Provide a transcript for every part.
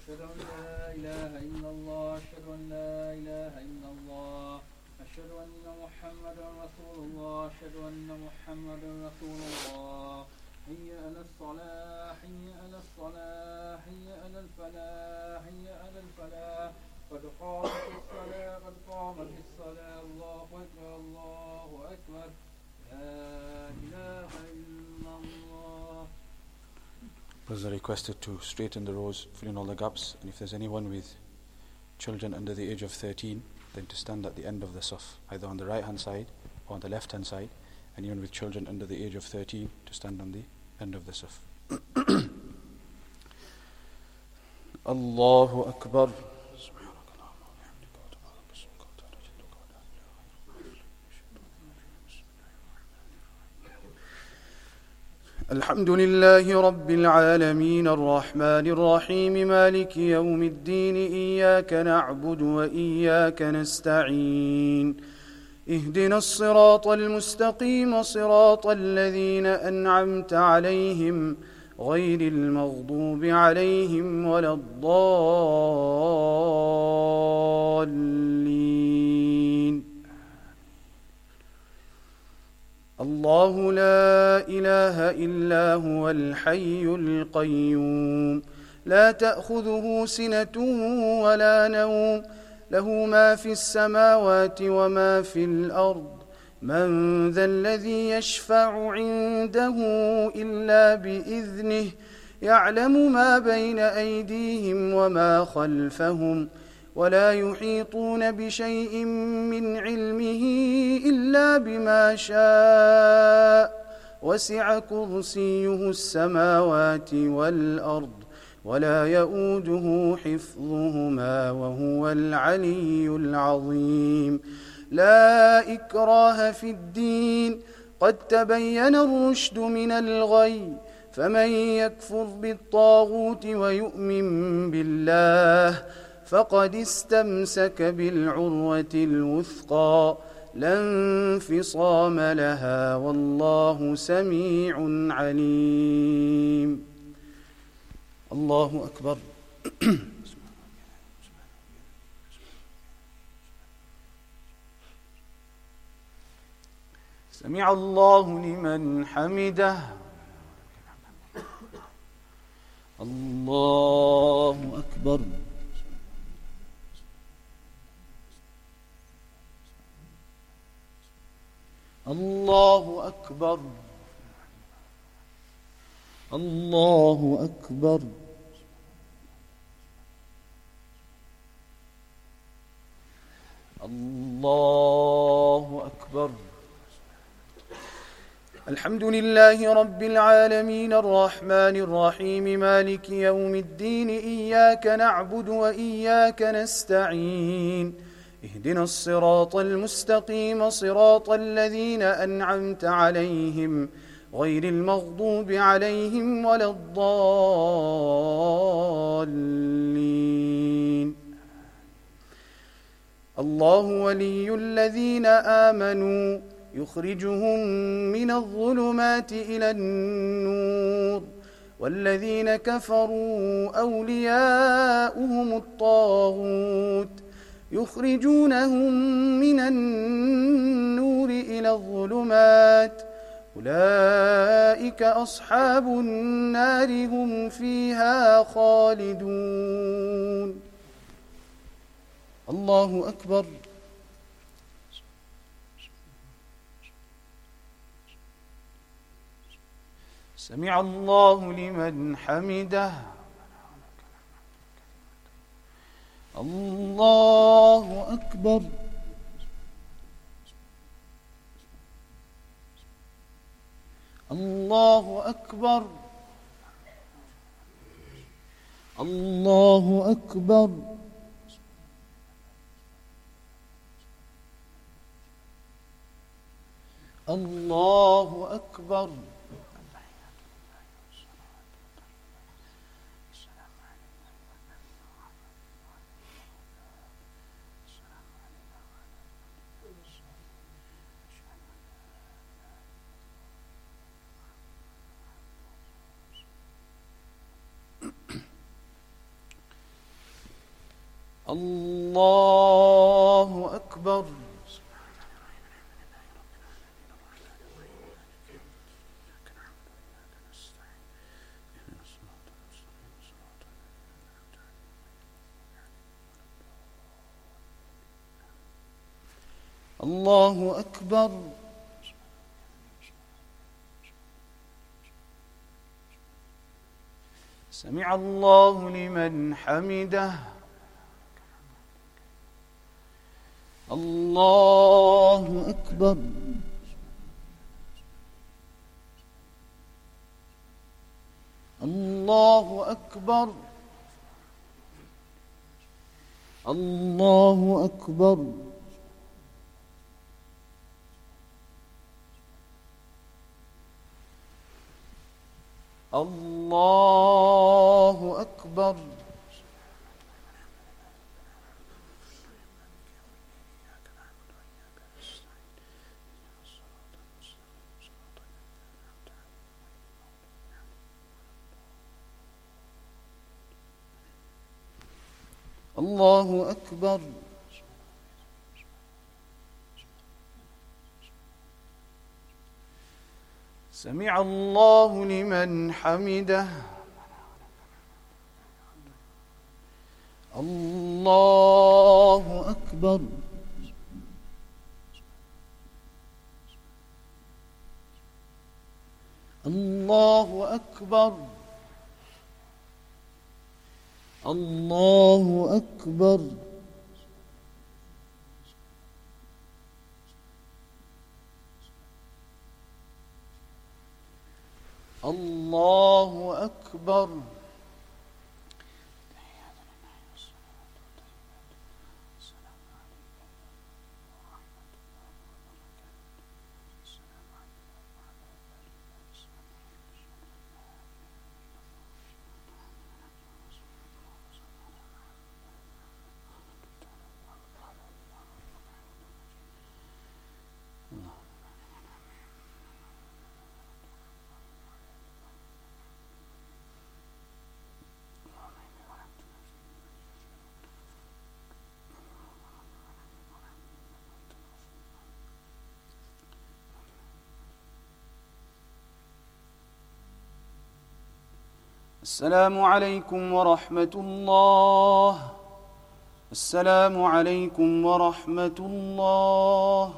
أشهد أن لا إله إلا الله أشهد أن لا إله إلا الله أشهد أن محمدا رسول الله أشهد أن محمدا رسول الله حي على الصلاة حي على الصلاة حي على الفلاح حي على الفلاح قد قامت الصلاة قد قامت الصلاة الله أكبر الله أكبر لا إله إلا الله. Brothers are requested to straighten the rows, fill in all the gaps, and if there's anyone with children under the age of 13, then to stand at the end of the saf, either on the right hand side or on the left hand side, and even with children under the age of 13 to stand on the end of the saf. Allahu Akbar. الحمد لله رب العالمين الرحمن الرحيم مالك يوم الدين إياك نعبد وإياك نستعين اهدنا الصراط المستقيم صراط الذين أنعمت عليهم غير المغضوب عليهم ولا الضالين. الله لا إله إلا هو الحي القيوم لا تأخذه سنة ولا نوم له ما في السماوات وما في الأرض من ذا الذي يشفع عنده إلا بإذنه يعلم ما بين أيديهم وما خلفهم ولا يحيطون بشيء من علمه إلا بما شاء وسع كرسيه السماوات والأرض ولا يؤوده حفظهما وهو العلي العظيم. لا إكراه في الدين قد تبين الرشد من الغي فمن يكفر بالطاغوت ويؤمن بالله فقد استمسك بالعروة الوثقى لا انفصام لها والله سميع عليم. الله أكبر. سمع الله لمن حمده. الله أكبر. الله أكبر. الله أكبر. الله أكبر. الحمد لله رب العالمين الرحمن الرحيم مالك يوم الدين إياك نعبد وإياك نستعين اهدنا الصراط المستقيم صراط الذين أنعمت عليهم غير المغضوب عليهم ولا الضالين. الله ولي الذين آمنوا يخرجهم من الظلمات إلى النور والذين كفروا أولياؤهم الطاغوت يخرجونهم من النور إلى الظلمات أولئك أصحاب النار هم فيها خالدون. الله أكبر. سمع الله لمن حمده. الله أكبر. الله أكبر. الله أكبر. الله أكبر. الله أكبر. الله أكبر. سمع الله لمن حمده. الله أكبر. الله أكبر. الله أكبر. الله أكبر. الله أكبر. سمع الله لمن حمده. الله أكبر. الله أكبر. الله أكبر. الله أكبر. السلام عليكم ورحمة الله. السلام عليكم ورحمة الله.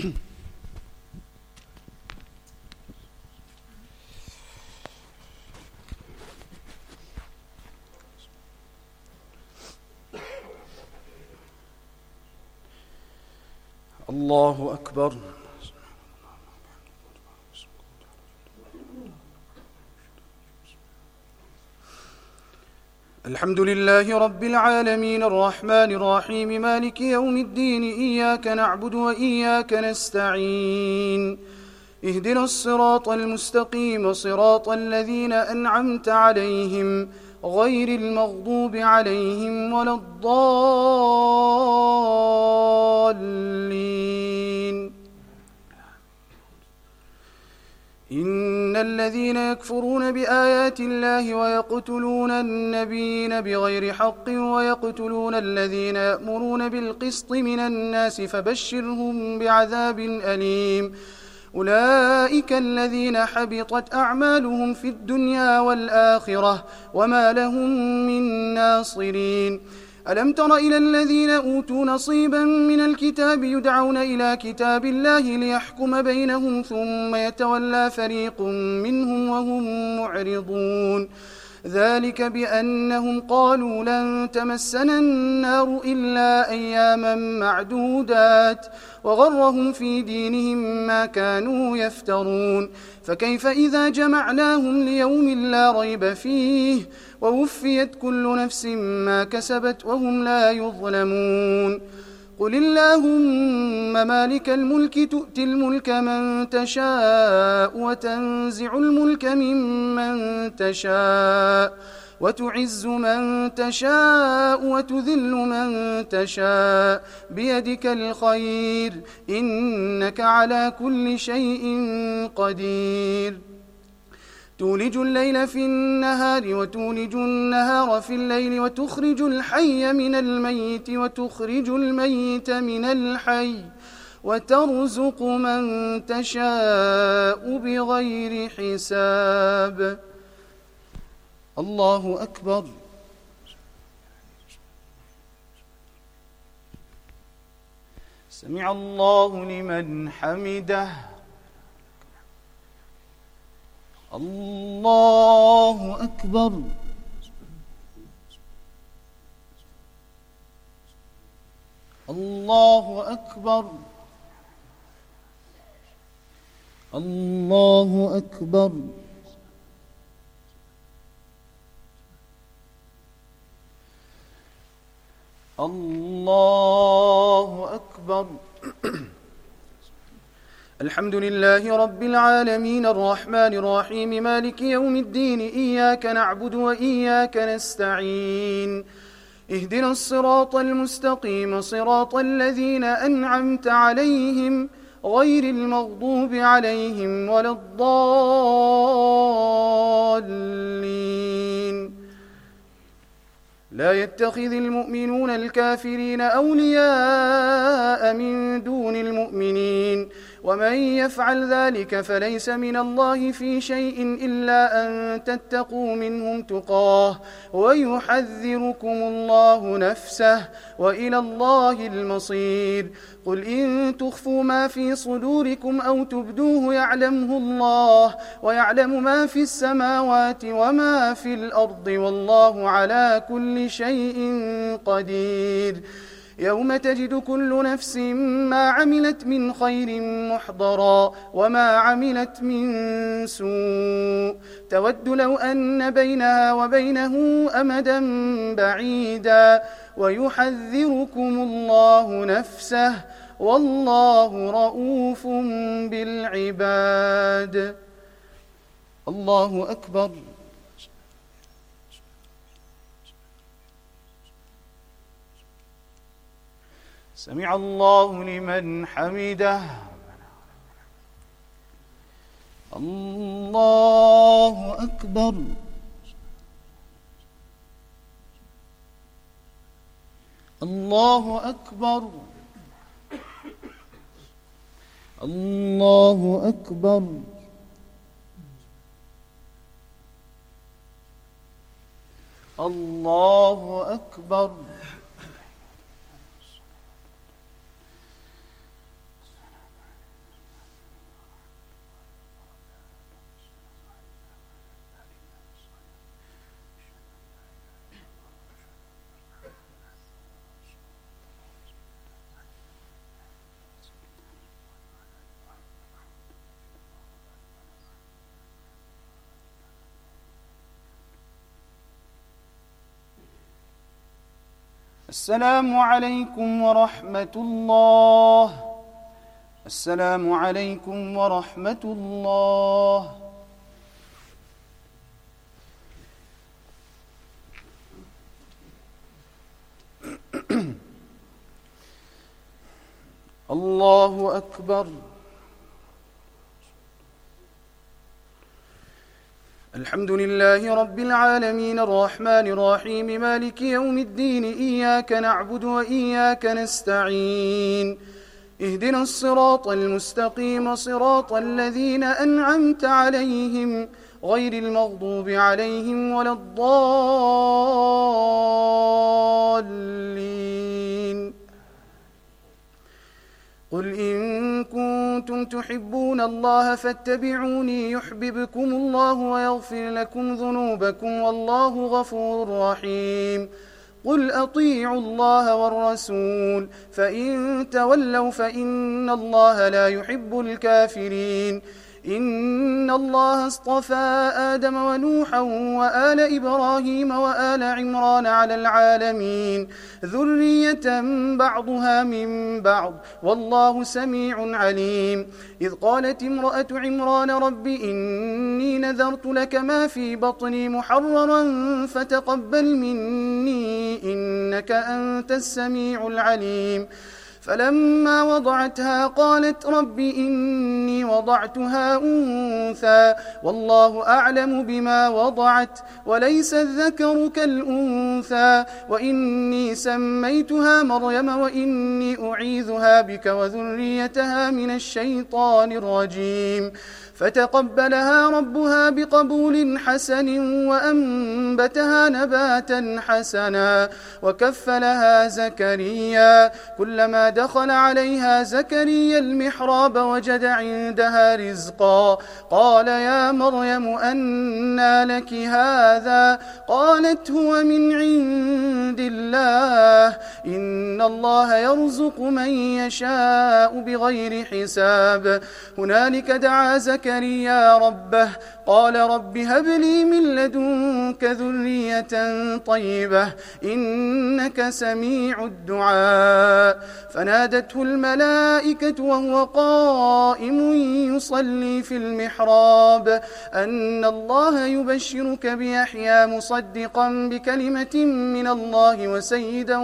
الله أكبر. الحمد لله رب العالمين الرحمن الرحيم مالك يوم الدين إياك نعبد وإياك نستعين اهدنا الصراط المستقيم صراط الذين أنعمت عليهم غير المغضوب عليهم ولا الضالين. إن الذين يكفرون بآيات الله ويقتلون النبيين بغير حق ويقتلون الذين يأمرون بالقسط من الناس فبشرهم بعذاب أليم. أولئك الذين حبطت أعمالهم في الدنيا والآخرة وما لهم من ناصرين. ألم تر إلى الذين أوتوا نصيبا من الكتاب يدعون إلى كتاب الله ليحكم بينهم ثم يتولى فريق منهم وهم معرضون. ذلك بأنهم قالوا لن تمسنا النار إلا أياما معدودات وغرهم في دينهم ما كانوا يفترون. فكيف إذا جمعناهم ليوم لا ريب فيه ووفيت كل نفس ما كسبت وهم لا يظلمون. قل اللهم مالك الملك تؤتي الملك من تشاء وتنزع الملك ممن تشاء وتعز من تشاء وتذل من تشاء بيدك الخير إنك على كل شيء قدير. تولج الليل في النهار وتولج النهار في الليل وتخرج الحي من الميت وتخرج الميت من الحي وترزق من تشاء بغير حساب. الله أكبر. سمع الله لمن حمده. الله أكبر. الله أكبر. الله أكبر. الله أكبر. الحمد لله رب العالمين الرحمن الرحيم مالك يوم الدين إياك نعبد وإياك نستعين اهدنا الصراط المستقيم صراط الذين أنعمت عليهم غير المغضوب عليهم ولا الضالين. لا يتخذ المؤمنون الكافرين أولياء من دون المؤمنين ومن يفعل ذلك فليس من الله في شيء إلا أن تتقوا منهم تقاه ويحذركم الله نفسه وإلى الله المصير. قل إن تخفوا ما في صدوركم أو تبدوه يعلمه الله ويعلم ما في السماوات وما في الأرض والله على كل شيء قدير. يوم تجد كل نفس ما عملت من خير محضرا وما عملت من سوء تود لو أن بينها وبينه أمدا بعيدا ويحذركم الله نفسه والله رؤوف بالعباد. الله أكبر. سمع الله لمن حمده. الله أكبر. الله أكبر. الله أكبر. الله أكبر. السلام عليكم ورحمة الله. السلام عليكم ورحمة الله. الله أكبر. الحمد لله رب العالمين الرحمن الرحيم مالك يوم الدين إياك نعبد وإياك نستعين اهدنا الصراط المستقيم صراط الذين أنعمت عليهم غير المغضوب عليهم ولا الضالين. قل إن كنتم تحبون الله فاتبعوني يحببكم الله ويغفر لكم ذنوبكم والله غفور رحيم. قل أطيعوا الله والرسول فإن تولوا فإن الله لا يحب الكافرين. إن الله اصطفى آدم ونوحا وآل إبراهيم وآل عمران على العالمين ذرية بعضها من بعض والله سميع عليم. إذ قالت امرأة عمران رب إني نذرت لك ما في بطني محررا فتقبل مني إنك أنت السميع العليم. فلما وضعتها قالت رب إني وضعتها أنثى والله أعلم بما وضعت وليس الذكر كالأنثى وإني سميتها مريم وإني أعيذها بك وذريتها من الشيطان الرجيم. فتقبلها ربها بقبول حسن وأنبتها نباتا حسنا وكفلها زكريا. كلما دخل عليها زكريا المحراب وجد عندها رزقا قال يا مريم أنى لك هذا؟ قالت هو من عند الله إن الله يرزق من يشاء بغير حساب. هنالك دعا زكريا ربه قال رب هب لي من لدنك ذرية طيبة إنك سميع الدعاء. فنادته الملائكة وهو قائم يصلي في المحراب أن الله يبشرك بيحيى مصدقا بكلمة من الله وسيدا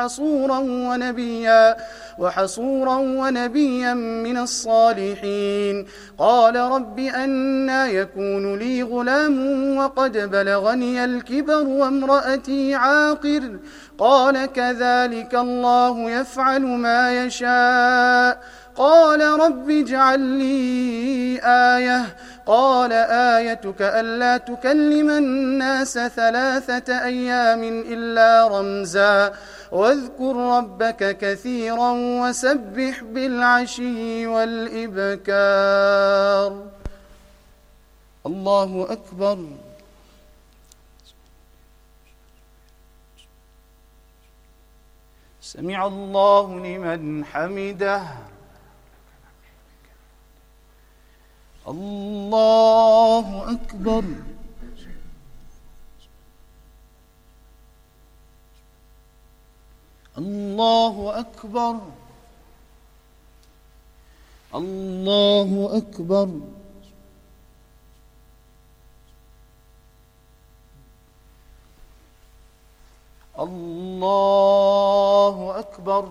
وحصورا ونبيا من الصالحين. قال رب أنى يكون لي غلام وقد بلغني الكبر وامرأتي عاقر؟ قال كذلك الله يفعل ما يشاء. قال رب اجعل لي آية. قال آيتك ألا تكلم الناس 3 أيام إلا رمزا واذكر ربك كثيرا وسبح بالعشي والإبكار. الله أكبر. سمع الله لمن حمده. الله أكبر. الله أكبر. الله أكبر. الله أكبر.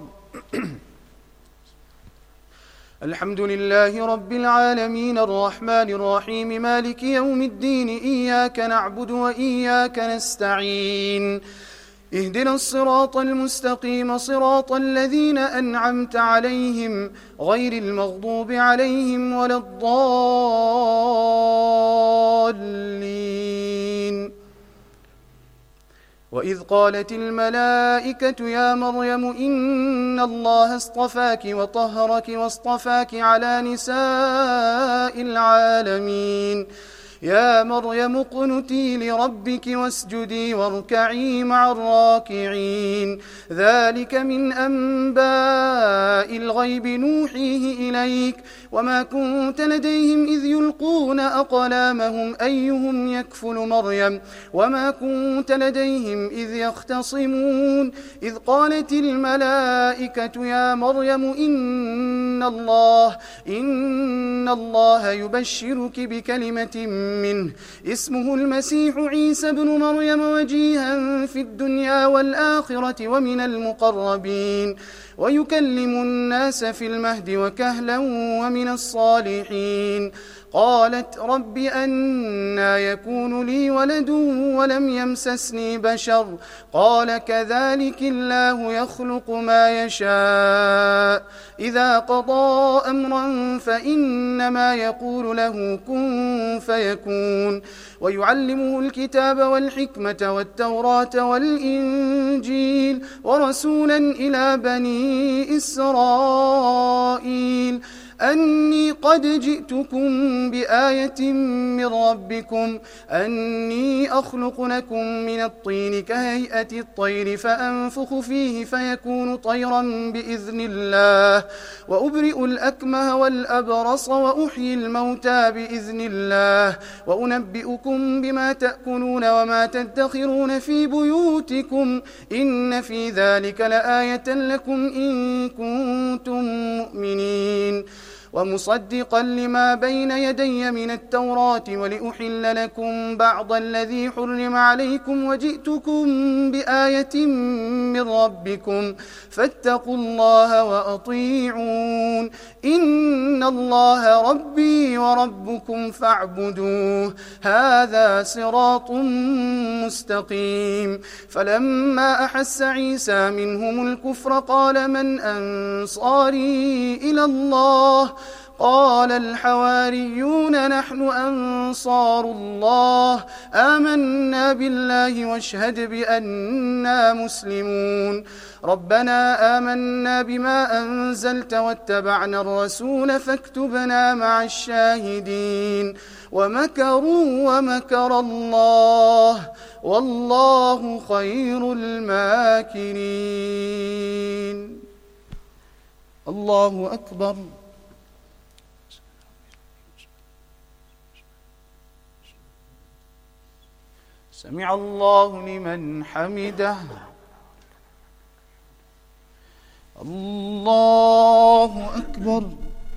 الحمد لله رب العالمين الرحمن الرحيم مالك يوم الدين إياك نعبد وإياك نستعين اهدنا الصراط المستقيم صراط الذين أنعمت عليهم غير المغضوب عليهم ولا الضالين. وإذ قالت الملائكة يا مريم إن الله اصطفاك وطهرك واصطفاك على نساء العالمين يا مريم اقنتي لربك واسجدي واركعي مع الراكعين ذلك من أنباء الغيب نوحيه إليك وما كنت لديهم إذ يلقون أقلامهم أيهم يكفل مريم وما كنت لديهم إذ يختصمون إذ قالت الملائكة يا مريم إن الله يبشرك بكلمة منه اسمه المسيح عيسى بن مريم وجيها في الدنيا والآخرة ومن المقربين ويكلم الناس في المهد وكهلا ومن الصالحين قالت رب أنى يكون لي ولد ولم يمسسني بشر قال كذلك الله يخلق ما يشاء إذا قضى أمرا فإنما يقول له كن فيكون ويعلمه الكتاب والحكمة والتوراة والإنجيل ورسولا إلى بني إسرائيل أني قد جئتكم بآية من ربكم أني أخلق لكم من الطين كهيئة الطير فأنفخ فيه فيكون طيرا بإذن الله وأبرئ الأكمه والأبرص وأحيي الموتى بإذن الله وأنبئكم بما تأكلون وما تدخرون في بيوتكم إن في ذلك لآية لكم إن كنتم مؤمنين ومصدقا لما بين يدي من التوراة ولأحل لكم بعض الذي حرم عليكم وجئتكم بآية من ربكم فاتقوا الله وأطيعون إن الله ربي وربكم فاعبدوه هذا صراط مستقيم فلما أحس عيسى منهم الكفر قال من أنصاري إلى الله قال الحواريون نحن أنصار الله آمنا بالله واشهد بأننا مسلمون ربنا آمنا بما أنزلت واتبعنا الرسول فاكتبنا مع الشاهدين ومكروا ومكر الله والله خير الماكرين الله أكبر سمع الله لمن حمده الله أكبر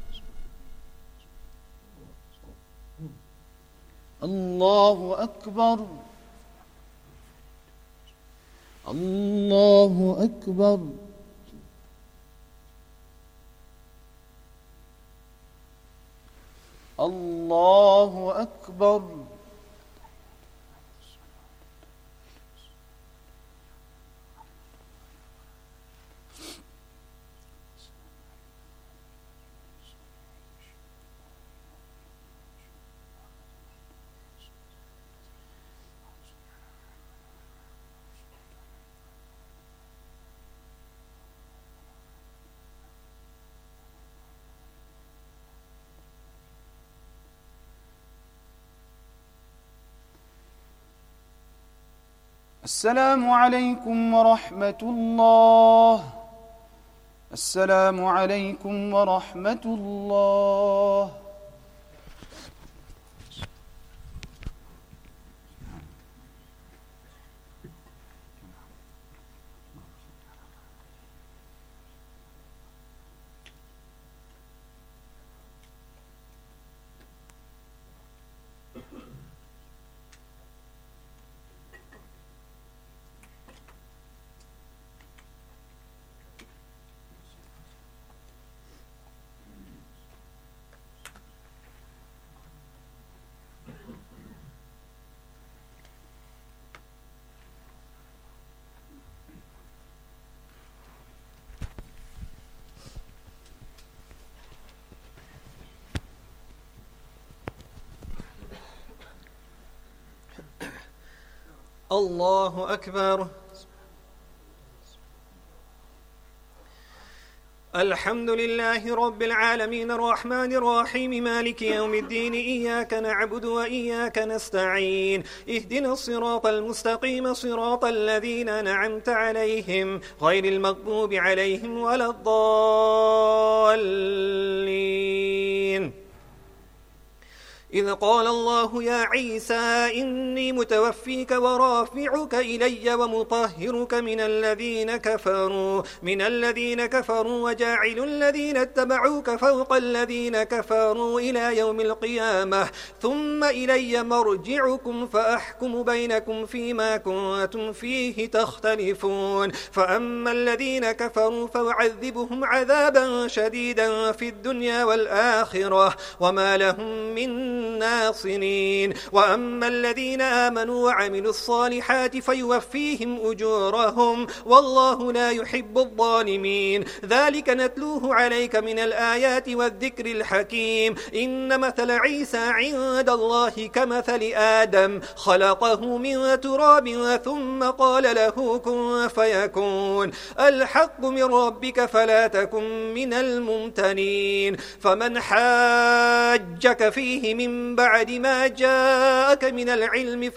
الله أكبر الله أكبر الله أكبر السلام عليكم ورحمة الله السلام عليكم ورحمة الله الله أكبر الحمد لله رب العالمين الرحمن الرحيم مالك يوم الدين إياك نعبد وإياك نستعين اهدنا الصراط المستقيم صراط الذين أنعمت عليهم غير المغضوب عليهم ولا الضالين. إذ قال الله يا عيسى إني متوفيك ورافعك إلي ومطهرك من الذين كفروا وجاعل الذين اتبعوك فوق الذين كفروا إلى يوم القيامة ثم إلي مرجعكم فأحكم بينكم فيما كنتم فيه تختلفون. فأما الذين كفروا فأعذبهم عذابا شديدا في الدنيا والآخرة وما لهم من ناصرين. وأما الذين آمنوا وعملوا الصالحات فيوفيهم أجورهم والله لا يحب الظالمين. ذلك نتلوه عليك من الآيات والذكر الحكيم. إن مثل عيسى عند الله كمثل آدم خلقه من تراب ثم قال له كن فيكون. الحق من ربك فلا تكن من الممتنين. فمن حاجك فيه من بعد ما جاءك من العلم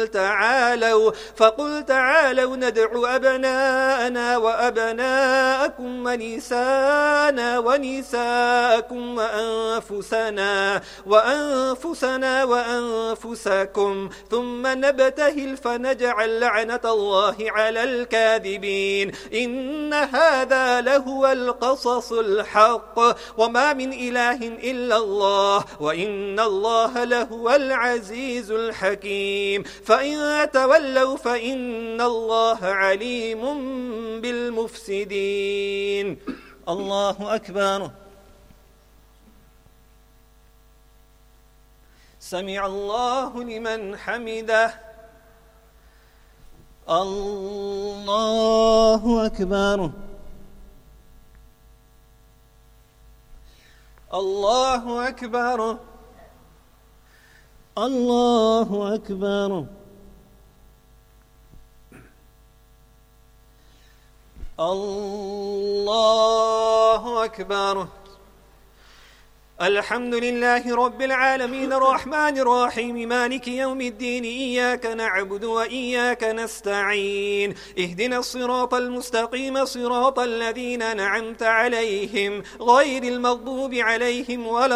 فقل تعالوا ندع أبناءنا وأبناءكم ونساءنا ونساءكم وأنفسنا وأنفسكم ثم نبتهل فنجعل لعنة الله على الكاذبين. إن هذا لهو القصص الحق وما من إله إلا الله وإن الله لهو العزيز الحكيم. فإن تولوا فإن الله عليم بالمفسدين. الله أكبر. سمع الله لمن حمده. الله أكبر. الله أكبر. الله أكبر. الله أكبر. الحمد لله رب العالمين الرحمن الرحيم مالك يوم الدين إياك نعبد وإياك نستعين اهدنا الصراط المستقيم صراط الذين أنعمت عليهم غير المغضوب عليهم ولا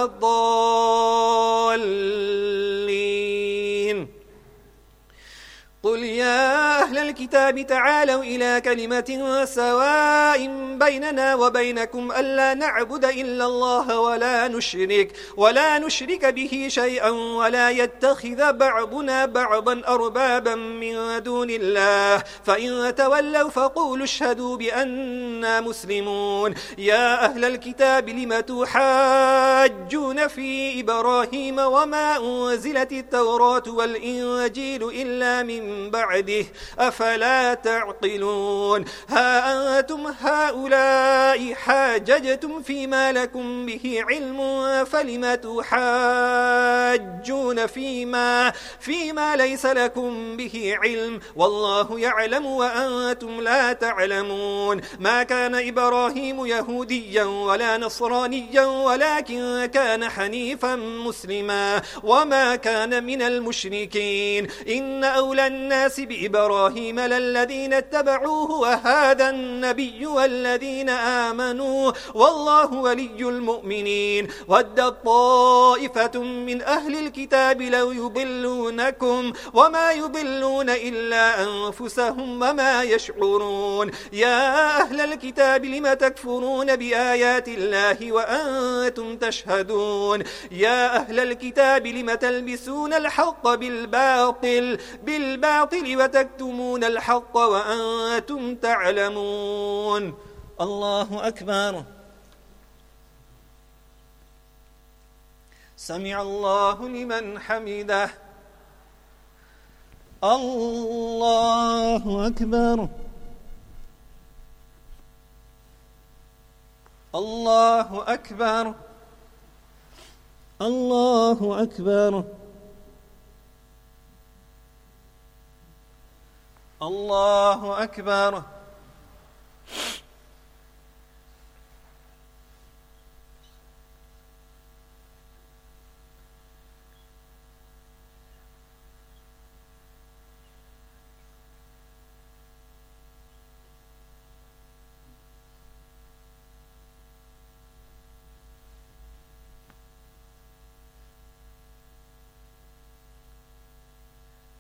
الضالين. قل يا أهل الكتاب تعالوا إلى كلمة سواء بيننا وبينكم ألا نعبد إلا الله ولا نشرك به شيئا ولا يتخذ بعضنا بعضا أربابا من دون الله فإن تولوا فقولوا اشهدوا بأننا مسلمون. يا أهل الكتاب لم تحاجون في إبراهيم وما أنزلت التوراة والإنجيل إلا من بعده أفلا تعقلون. ها أنتم هؤلاء حاججتم فيما لكم به علم فلم تحاجون فيما ليس لكم به علم والله يعلم وأنتم لا تعلمون. ما كان إبراهيم يهوديا ولا نصرانيا ولكن كان حنيفا مسلما وما كان من المشركين. إن أولى الناس بإبراهيم للذين اتبعوه وهذا النبي والذين آمنوا والله ولي المؤمنين. ودت طائفة من أهل الكتاب لو يضلونكم وما يضلون إلا أنفسهم وما يشعرون. يا أهل الكتاب لم تكفرون بآيات الله وأنتم تشهدون. يا أهل الكتاب لم تلبسون الحق بالباطل وتكتمون الحق وأنتم تعلمون. الله أكبر. سمع الله لمن حمده. الله أكبر. الله أكبر. الله أكبر. الله أكبر.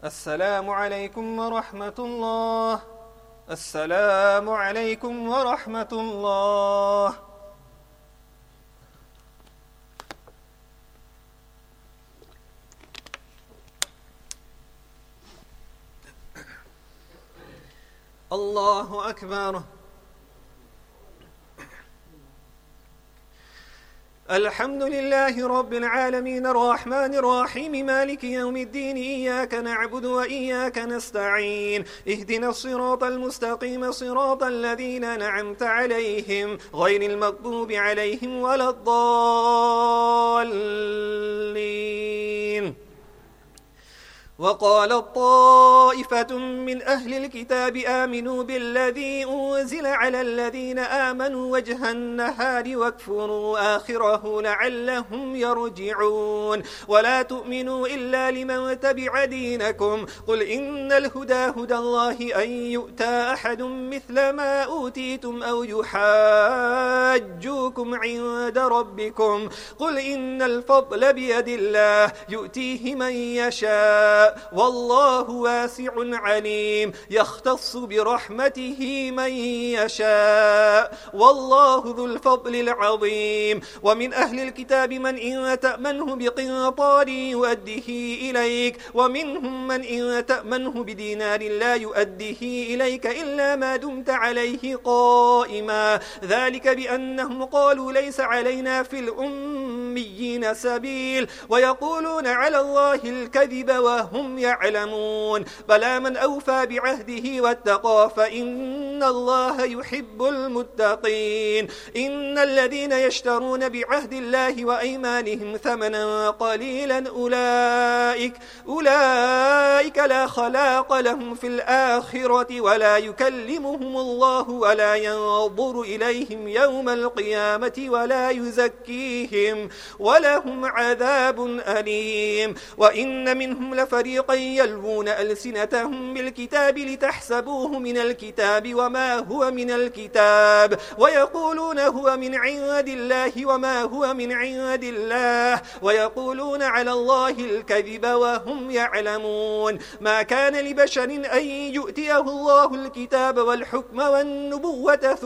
السلام عليكم ورحمة الله. السلام عليكم ورحمة الله. الله أكبر. الحمد لله رب العالمين الرحمن الرحيم مالك يوم الدين إياك نعبد وإياك نستعين اهدنا الصراط المستقيم صراط الذين أنعمت عليهم غير المغضوب عليهم ولا الضالين. وقال طائفة من أهل الكتاب آمنوا بالذي أنزل على الذين آمنوا وجه النهار واكفروا آخره لعلهم يرجعون ولا تؤمنوا إلا لمن تبع دينكم قل إن الهدى هدى الله أن يؤتى أحد مثل ما أوتيتم أو يحاجوكم عند ربكم قل إن الفضل بيد الله يؤتيه من يشاء والله واسع عليم يختص برحمته من يشاء والله ذو الفضل العظيم. ومن أهل الكتاب من إن تأمنه بقنطار يؤده إليك ومنهم من إن تأمنه بدينار لا يؤده إليك إلا ما دمت عليه قائما ذلك بأنهم قالوا ليس علينا في الأميين سبيل ويقولون على الله الكذب وهم يعلمون بلى من أوفى بعهده واتقى فإن الله يحب المتقين. إن الذين يشترون بعهد الله وأيمانهم ثمنا قليلا أولئك لا خلاق لهم في الآخرة ولا يكلمهم الله ولا ينظر إليهم يوم القيامة ولا يزكيهم ولهم عذاب أليم. وإن منهم لفريقا يلوون ألسنتهم بالكتاب لتحسبوه من الكتاب وما هو من الكتاب ويقولون هو من عند الله وما هو من عند الله ويقولون على الله الكذب وهم يعلمون. ما كان لبشر أن يؤتيه الله الكتاب والحكم والنبوة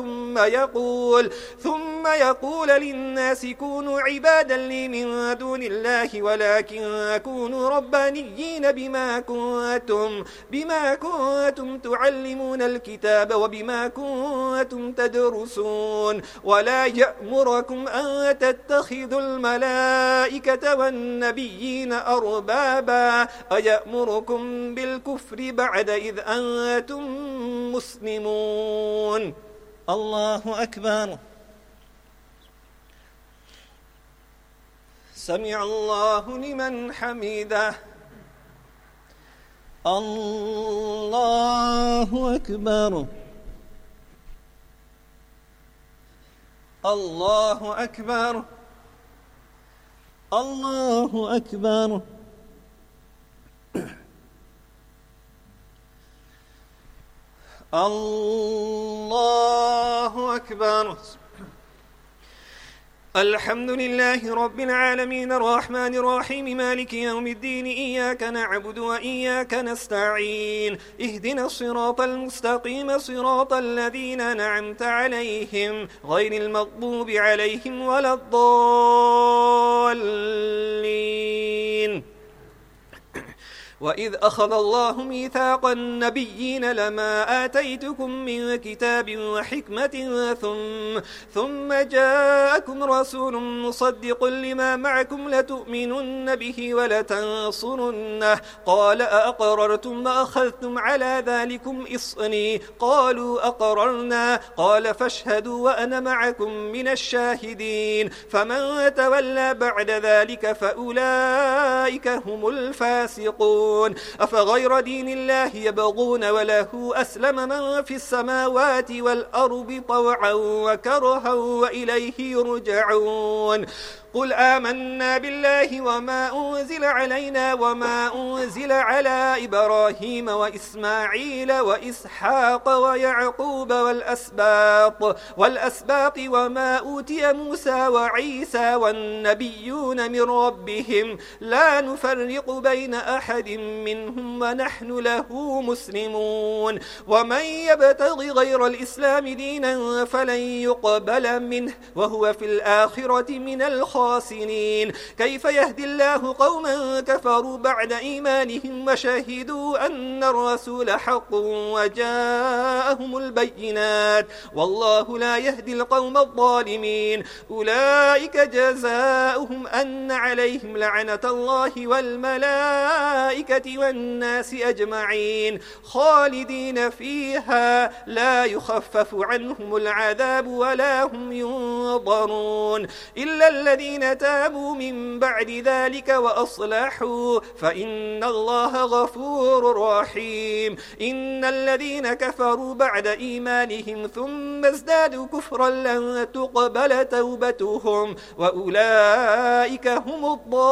ثم يقول للناس كونوا عبادا لي من دون الله ولكن كونوا ربانيين بما كنتم تعلمون الكتاب وبما كنتم تدرسون ولا يأمركم أن تتخذوا الملائكة والنبيين أربابا أيأمركم بالكفر بعد إذ أنتم مسلمون. الله أكبر. سمع الله لمن حمده. الله أكبر. الله أكبر. الله أكبر. الله أكبر. الحمد لله رب العالمين الرحمن الرحيم مالك يوم الدين إياك نعبد وإياك نستعين اهدنا الصراط المستقيم صراط الذين أنعمت عليهم غير المغضوب عليهم ولا الضالين. وإذ أخذ الله ميثاق النبيين لما آتيتكم من كتاب وحكمة ثم جاءكم رسول مصدق لما معكم لتؤمنن به ولتنصرنه قال أأقررتم وأخذتم على ذلكم إصري قالوا أقررنا قال فاشهدوا وأنا معكم من الشاهدين فمن تولى بعد ذلك فأولئك هم الفاسقون. أفغير دين الله يبغون وله أسلم من في السماوات والأرض طوعا وكرها وإليه يرجعون. قل آمنا بالله وما أنزل علينا وما أنزل على إبراهيم وإسماعيل وإسحاق ويعقوب والأسباط وما أوتي موسى وعيسى والنبيون من ربهم لا نفرق بين أحد منهم ونحن له مسلمون. ومن يبتغ غير الإسلام دينا فلن يقبل منه وهو في الآخرة من الخاسرين. كيف يهدي الله قوما كفروا بعد إيمانهم وشهدوا أن الرسول حق وجاءهم البينات والله لا يهدي القوم الظالمين. أولئك جزاؤهم أن عليهم لعنة الله والملائكة والناس أجمعين خالدين فيها لا يخفف عنهم العذاب ولا هم ينظرون إلا الذين تابوا من بعد ذلك وأصلحوا فإن الله غفور رحيم. إن الذين كفروا بعد إيمانهم ثم ازدادوا كفرا لن تقبل توبتهم وأولئك هم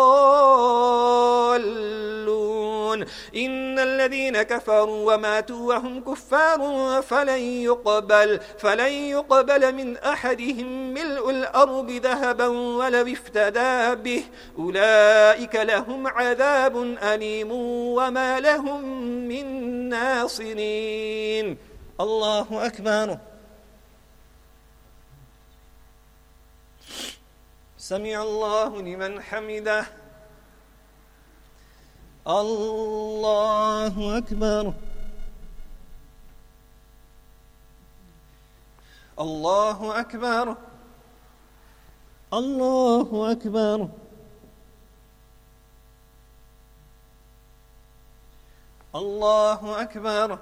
الضالون. إن الذين كفروا وماتوا وهم كفار فلن يقبل من أحدهم ملء الأرض ذهبا ولو افتدى به أولئك لهم عذاب أليم وما لهم من ناصرين. الله أكبر. سمع الله لمن حمده. الله أكبر. الله أكبر. الله أكبر. الله أكبر.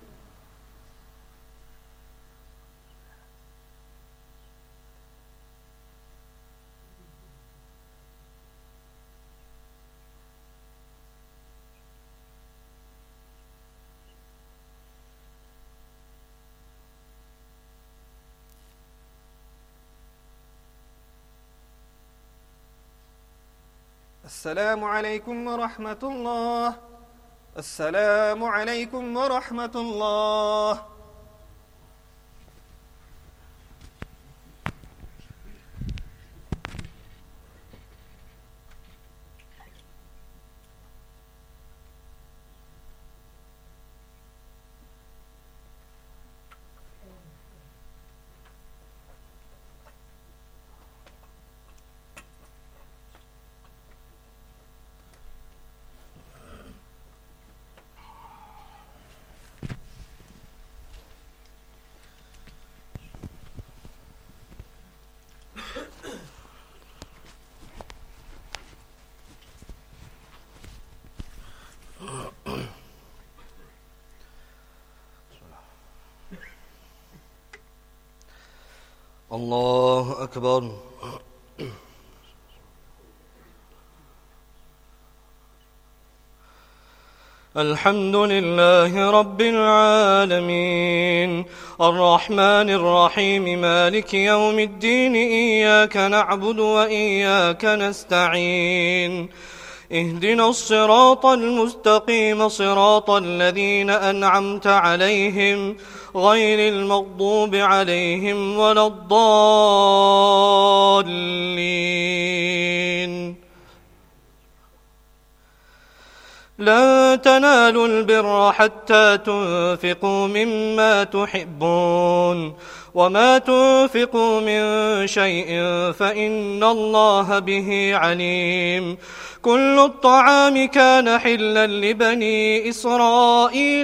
السلام عليكم ورحمة الله. السلام عليكم ورحمة الله. الله أكبر. الحمد لله رب العالمين الرحمن الرحيم مالك يوم الدين إياك نعبد وإياك نستعين اهدنا الصراط المستقيم صراط الذين أنعمت عليهم غير المغضوب عليهم ولا الضالين. لن تنالوا البر حتى تنفقوا مما تحبون وما تنفقوا من شيء فإن الله به عليم. كل الطعام كان حلا لبني إسرائيل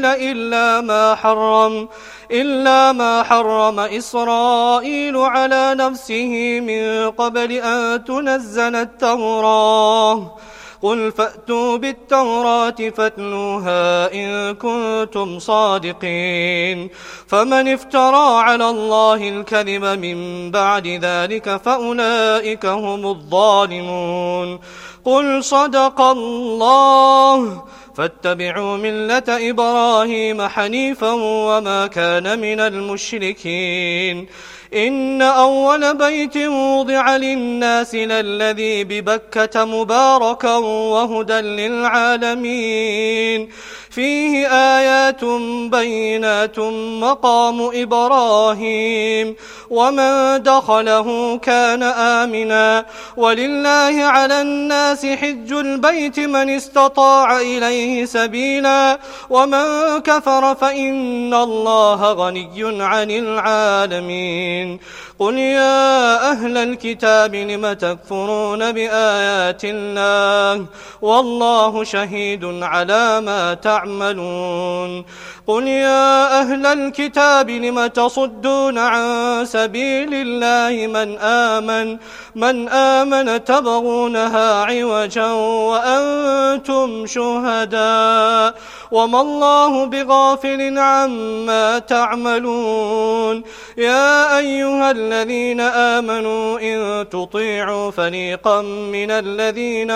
إلا ما حرم إسرائيل على نفسه من قبل أن تنزل التوراة. قل فأتوا بالتوراة فاتلوها إن كنتم صادقين. فمن افترى على الله الكذب من بعد ذلك فأولئك هم الظالمون. قل صدق الله فاتبعوا ملة إبراهيم حنيفا وما كان من المشركين. إن أول بيت وضع للناس للذي ببكة مباركا وهدى للعالمين فيه آيات بينات مقام إبراهيم ومن دخله كان آمنا ولله على الناس حج البيت من استطاع إليه سبيلا ومن كفر فإن الله غني عن العالمين قل يا أهل الكتاب لم تكفرون بآيات الله والله شهيد على ما تعملون قل يا أهل الكتاب لم تصدون عن سبيل الله من آمن تبغونها عوجا وأنتم شهداء وما الله بغافل عما تعملون يا أيها الذين آمنوا إن تطيعوا فريقا من الذين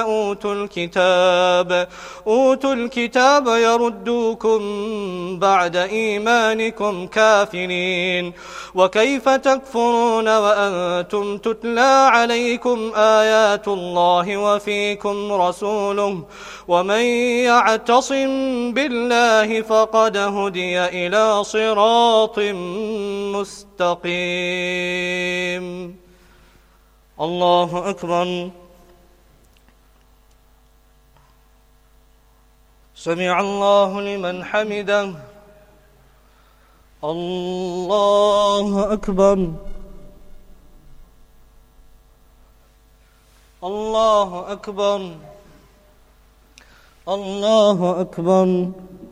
أوتوا الكتاب يردوكم بعد إيمانكم كافرين وكيف تكفرون وأنتم تتلى عليكم آيات الله وفيكم رسوله ومن يعتصم بالله فقد هدي إلى صراط مستقيم الله أكبر سمع الله لمن حمده الله أكبر الله أكبر الله أكبر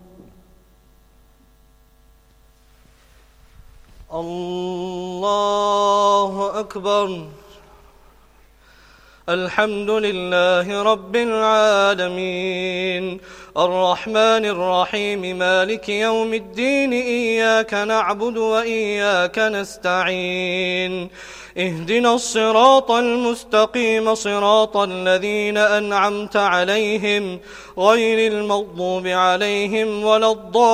الله أكبر الحمد لله رب العالمين الرحمن الرحيم مالك يوم الدين إياك نعبد وإياك نستعين اهدنا الصراط المستقيم صراط الذين أنعمت عليهم غير المغضوب عليهم ولا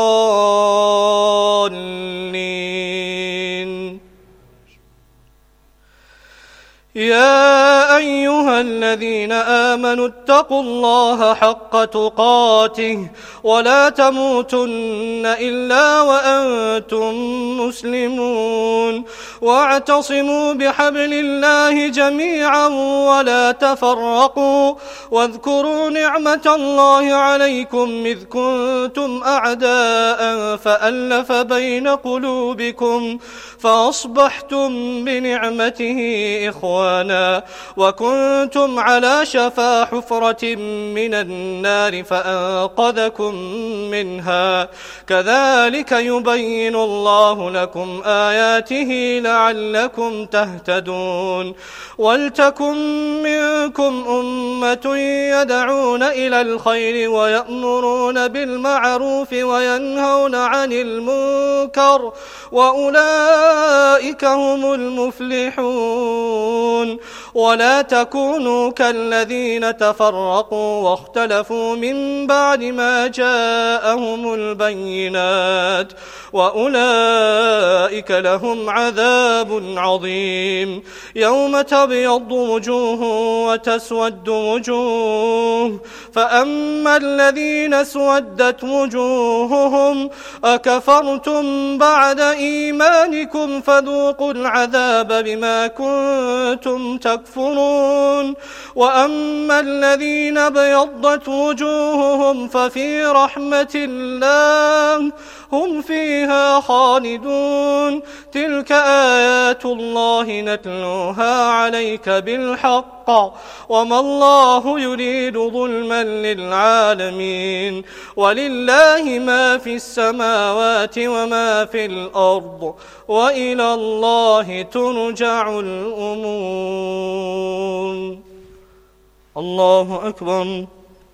الضالين يا أيها الذين آمنوا اتقوا الله حق تقاته ولا تموتن إلا وأنتم مسلمون واعتصموا بحبل الله جميعا ولا تفرقوا واذكروا نعمة الله عليكم إذ كنتم أعداء فألف بين قلوبكم فأصبحتم بنعمته إخوانا وكنتم على شفا حفرة من النار فأنقذكم منها كذلك يبين الله لكم آياته لعلكم تهتدون ولتكن منكم أمة يدعون إلى الخير ويأمرون بالمعروف وينهون عن المنكر وأولئك هم المفلحون ولا تكونوا كالذين تفرقوا واختلفوا من بعد ما جاءهم البينات وأولئك لهم عذاب عظيم يوم تبيض وجوه وتسود وجوه فأما الذين اسودت وجوههم أكفرتم بعد إيمانكم فذوقوا العذاب بما كنتم تكفرون وأما الذين ابيضت وجوههم ففي رحمة الله هم فيها خالدون تلك آيات الله نتلوها عليك بالحق وما الله يريد ظلما للعالمين ولله ما في السماوات وما في الأرض وإلى الله ترجع الأمور الله أكبر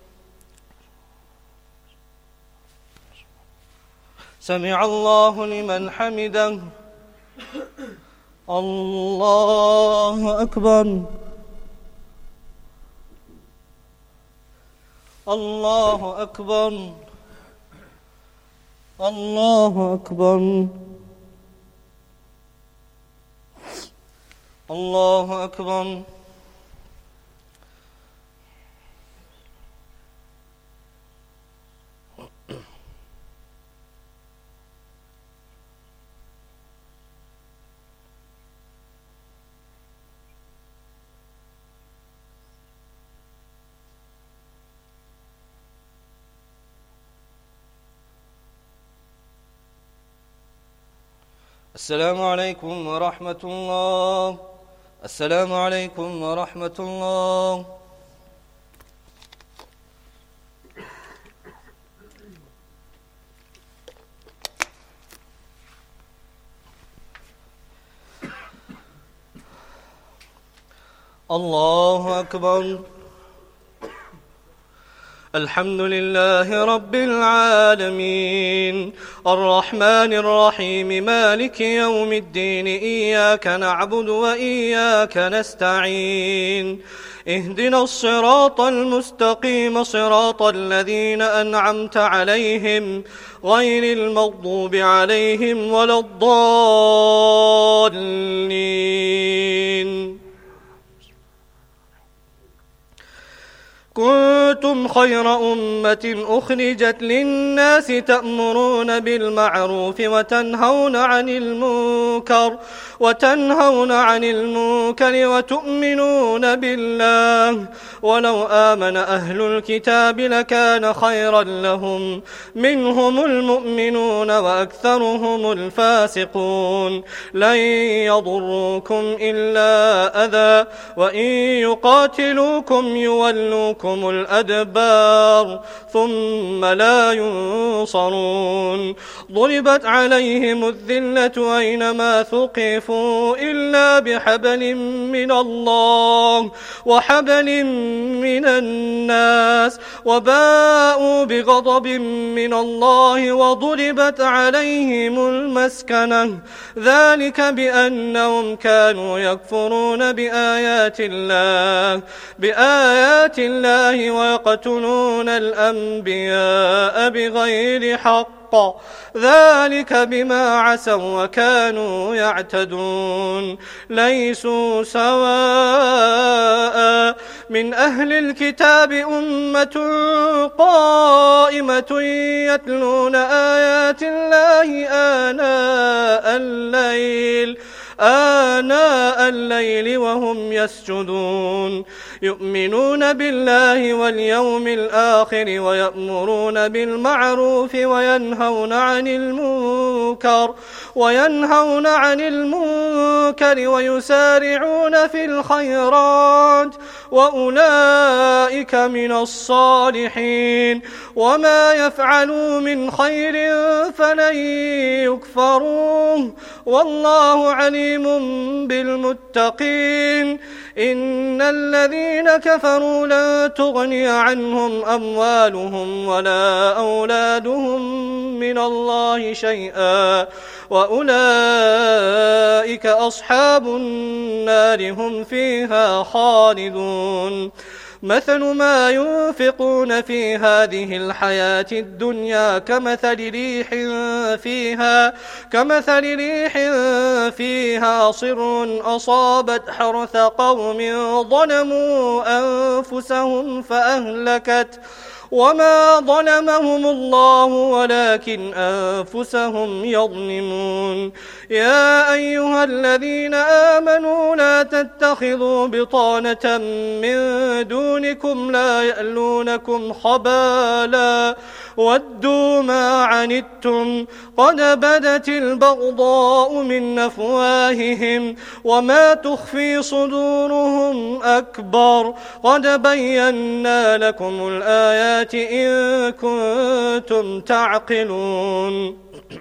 سمع الله لمن حمده الله أكبر الله أكبر الله أكبر الله أكبر السلام عليكم ورحمة الله. السلام عليكم ورحمة الله. الله أكبر. الحمد لله رب العالمين الرحمن الرحيم مالك يوم الدين إياك نعبد وإياك نستعين اهدنا الصراط المستقيم صراط الذين أنعمت عليهم غير المغضوب عليهم ولا الضالين. كنتم خير أمة أخرجت للناس تأمرون بالمعروف وتنهون عن المنكر وتؤمنون بالله ولو آمن أهل الكتاب لكان خيرا لهم منهم المؤمنون وأكثرهم الفاسقون. لن يضروكم إلا أذى وإن يقاتلوكم يولوكم الأدبار ثم لا ينصرون. ضربت عليهم الذلة أينما ثقفوا إلا بحبل من الله وحبل من الناس وباءوا بغضب من الله وضربت عليهم المسكنة ذلك بأنهم كانوا يكفرون بآيات الله ويقتلون الأنبياء بغير حق ذلك بما عسوا وكانوا يعتدون. ليسوا سواء من أهل الكتاب أمة قائمة يتلون آيات الله آناء الليل وهم يسجدون يؤمنون بالله واليوم الآخر ويأمرون بالمعروف وينهون عن المنكر ويسارعون في الخيرات وأولئك من الصالحين. وما يفعلوا من خير فلن يكفروه والله عليم بالمتقين. إن الذين كفروا لن تغني عنهم أموالهم ولا أولادهم من الله شيئا وأولئك أصحاب النار هم فيها خالدون. مثل ما ينفقون في هذه الحياة الدنيا كمثل ريح فيها صر أصابت حرث قوم ظلموا أنفسهم فأهلكت وما ظلمهم الله ولكن أنفسهم يظلمون. يا أيها الذين آمنوا لا تتخذوا بطانة من دونكم لا يألونكم خبالا ودوا ما عنتم قد بدت البغضاء من أفواههم وما تخفي صدورهم أكبر قد بينا لكم الآيات إن كنتم تعقلون.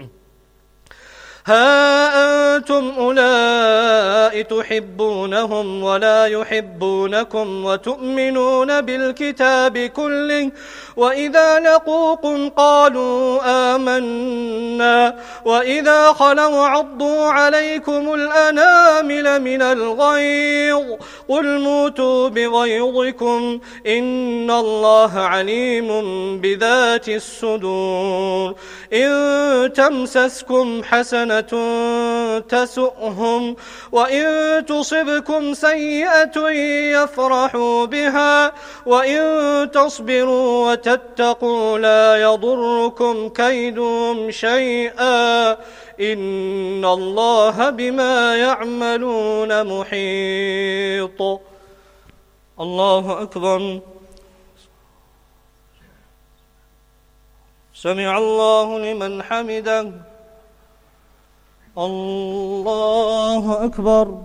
ها أنتم أولئك تحبونهم ولا يحبونكم وتؤمنون بالكتاب كله وإذا لقوكم قالوا آمنا وإذا خلوا عضوا عليكم الأنامل من الغيظ قل موتوا بغيظكم إن الله عليم بذات الصدور. إن تمسسكم حسنة تسؤهم وإن تصبكم سيئة يفرحوا بها وإن تصبروا وتتقوا لا يضركم كيدهم شيئا إن الله بما يعملون محيط. الله أكبر. سمع الله لمن حمده. الله أكبر.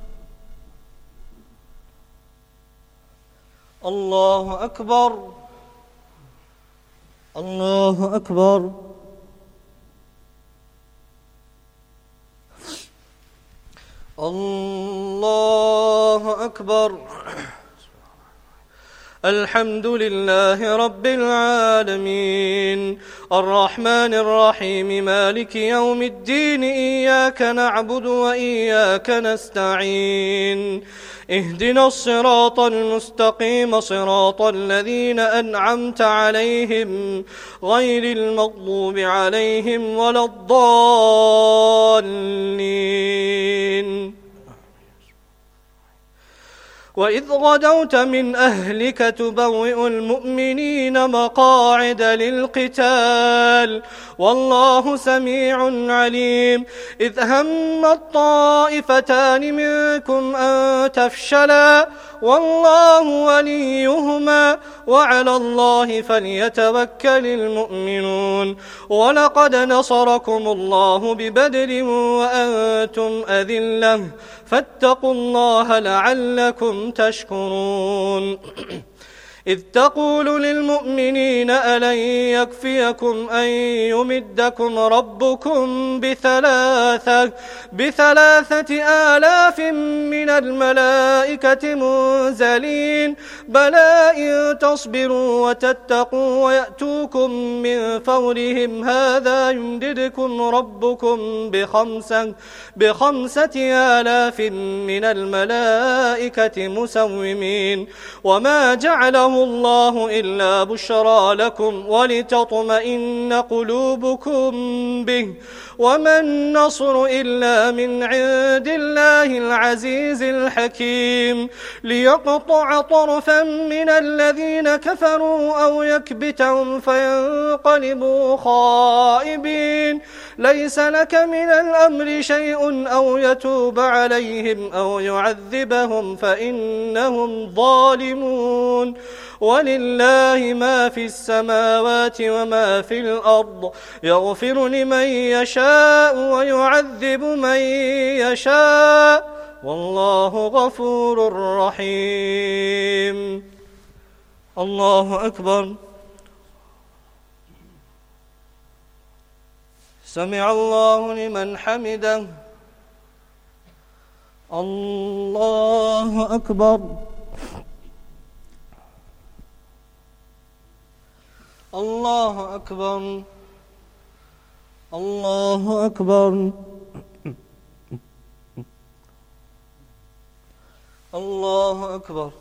الله أكبر. الله أكبر. الله أكبر. الحمد لله رب العالمين الرحمن الرحيم مالك يوم الدين إياك نعبد وإياك نستعين اهدنا الصراط المستقيم صراط الذين أنعمت عليهم غير المغضوب عليهم ولا الضالين. وإذ غدوت من أهلك تبوئ المؤمنين مقاعد للقتال والله سميع عليم. إذ هم الطائفتان منكم أن تفشلا والله وليهما وعلى الله فليتوكل المؤمنون. ولقد نصركم الله ببدر وأنتم أذلة فاتقوا الله لعلكم تشكرون. إذ تقول للمؤمنين ألن يكفيكم أن يمدكم ربكم بثلاثة آلاف من الملائكة منزلين بلى إن تصبروا وتتقوا ويأتوكم من فورهم هذا يمددكم ربكم بخمسة آلاف من الملائكة مسومين. وما جعله الله إلا بشرى لكم ولتطمئن قلوبكم به وما النصر إلا من عند الله العزيز الحكيم. ليقطع طرفا من الذين كفروا أو يكبتهم فينقلبوا خائبين. ليس لك من الأمر شيء أو يتوب عليهم أو يعذبهم فإنهم ظالمون. ولله ما في السماوات وما في الأرض يغفر لمن يشاء ويعذب من يشاء والله غفور رحيم. الله أكبر. سمع الله لمن حمده. الله أكبر. الله أكبر. الله أكبر. الله أكبر.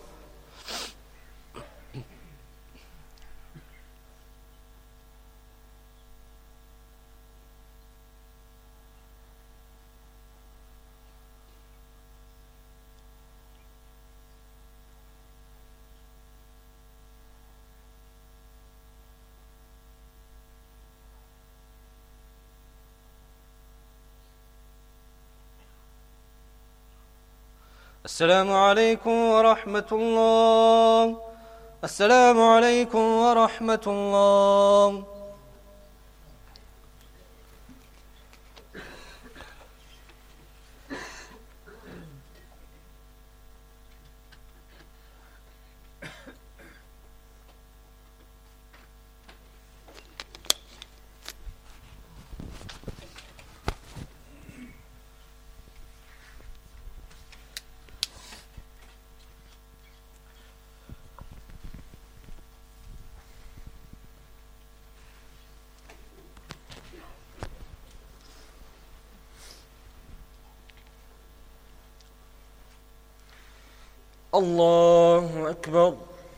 السلام عليكم ورحمة الله. السلام عليكم ورحمة الله. الله أكبر.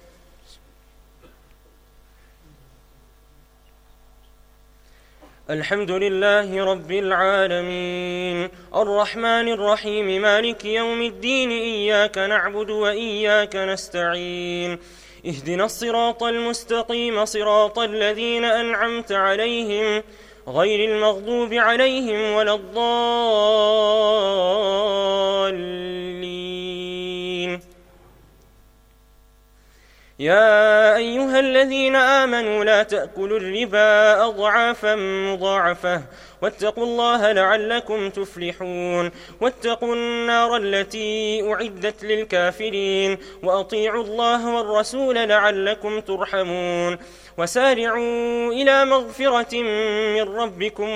الحمد لله رب العالمين الرحمن الرحيم مالك يوم الدين إياك نعبد وإياك نستعين اهدنا الصراط المستقيم صراط الذين أنعمت عليهم غير المغضوب عليهم ولا الضالين. يا أيها الذين آمنوا لا تأكلوا الربا أضعافا مضاعفة واتقوا الله لعلكم تفلحون واتقوا النار التي أعدت للكافرين وأطيعوا الله والرسول لعلكم ترحمون وسارعوا إلى مغفرة من ربكم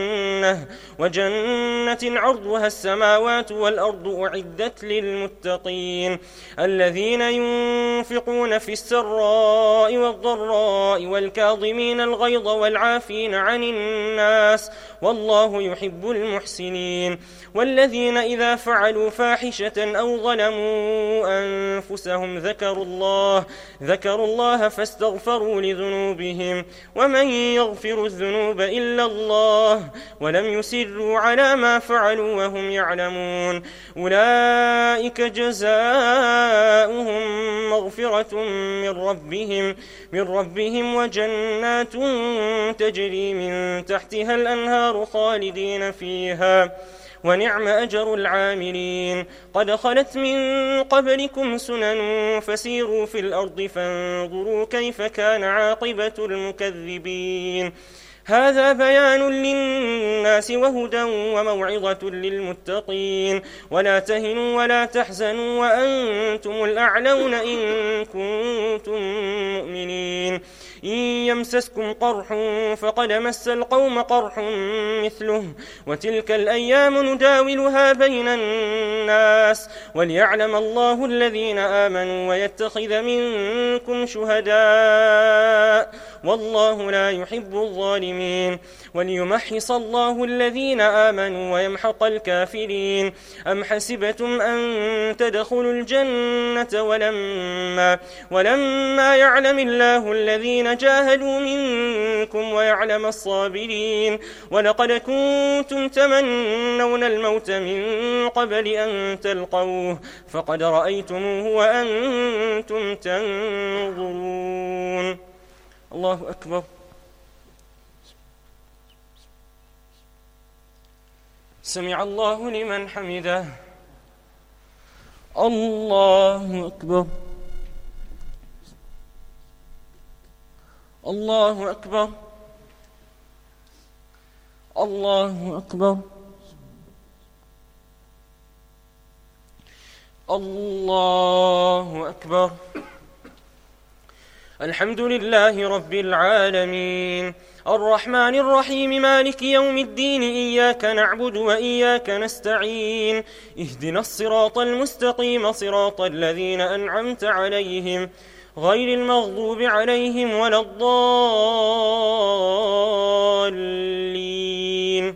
وجنة عرضها السماوات والأرض أعدت للمتقين الذين ينفقون في السراء والضراء والكاظمين الغيظ والعافين عن الناس والله يحب المحسنين والذين إذا فعلوا فاحشة أو ظلموا أنفسهم ذكروا الله فاستغفروا لذنوبهم ومن يغفر الذنوب إلا الله ولم يسروا على ما فعلوا وهم يعلمون أولئك جزاؤهم مغفرة من ربهم وجنات تجري من تحتها الأنهار خالدين فيها ونعم أجر العاملين قد خلت من قبلكم سنن فسيروا في الأرض فانظروا كيف كان عاقبة المكذبين هذا بيان للناس وهدى وموعظة للمتقين ولا تهنوا ولا تحزنوا وأنتم الأعلون إن كنتم مؤمنين إن يمسسكم قرح فقد مس القوم قرح مثله وتلك الأيام نداولها بين الناس وليعلم الله الذين آمنوا ويتخذ منكم شهداء والله لا يحب الظالمين وليمحص الله الذين آمنوا ويمحق الكافرين أم حسبتم أن تدخلوا الجنة ولما يعلم الله الذين جاهدوا منكم ويعلم الصابرين ولقد كنتم تمنون الموت من قبل أن تلقوه فقد رأيتموه وأنتم تنظرون الله أكبر سمع الله لمن حمده الله أكبر الله أكبر الله أكبر الله أكبر الحمد لله رب العالمين الرحمن الرحيم مالك يوم الدين إياك نعبد وإياك نستعين اهدنا الصراط المستقيم صراط الذين أنعمت عليهم غير المغضوب عليهم ولا الضالين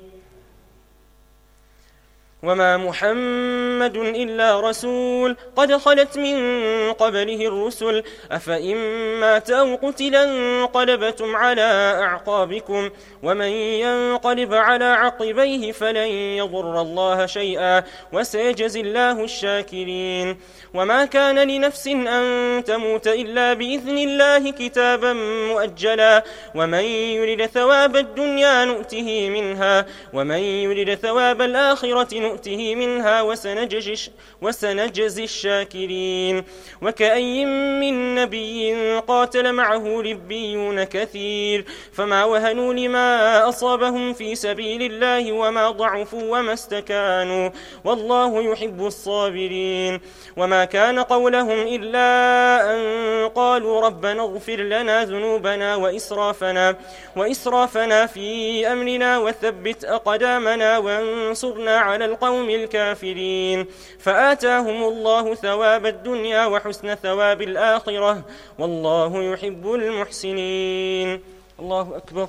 وما محمد إلا رسول قد خلت من قبله الرسل أفإن مات أو قتل انقلبتم على أعقابكم ومن ينقلب على عقبيه فلن يضر الله شيئا وسيجزي الله الشاكرين وما كان لنفس أن تموت إلا بإذن الله كتابا مؤجلا ومن يرد ثواب الدنيا نؤته منها ومن يرد ثواب الآخرة نؤته منها وسنجزي الشاكرين وكأي من نبي قاتل معه ربيون كثير فما وهنوا لما أصابهم في سبيل الله وما ضعفوا وما استكانوا والله يحب الصابرين وما كان قولهم إلا أن قالوا ربنا اغفر لنا ذنوبنا وإسرافنا في أمرنا وثبت أقدامنا وانصرنا على القوم الكافرين فآتاهم الله ثواب الدنيا وحسن ثواب الآخرة والله يحب المحسنين الله أكبر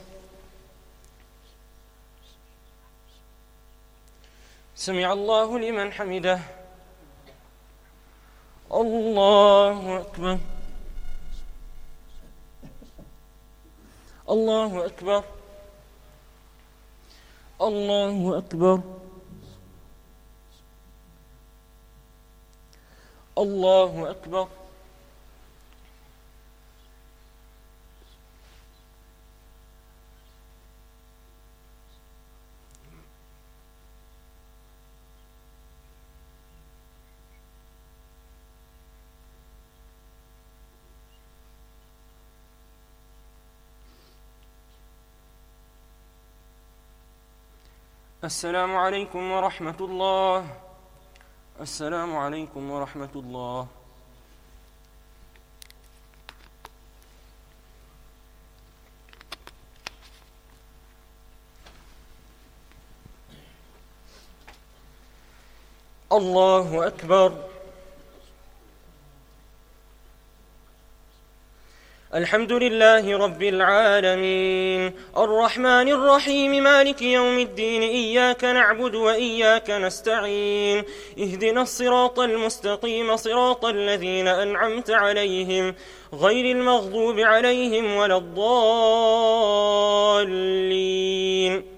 سمع الله لمن حمده الله أكبر الله أكبر الله أكبر الله أكبر السلام عليكم ورحمة الله. السلام عليكم ورحمة الله. الله أكبر. الحمد لله رب العالمين الرحمن الرحيم مالك يوم الدين إياك نعبد وإياك نستعين اهدنا الصراط المستقيم صراط الذين أنعمت عليهم غير المغضوب عليهم ولا الضالين.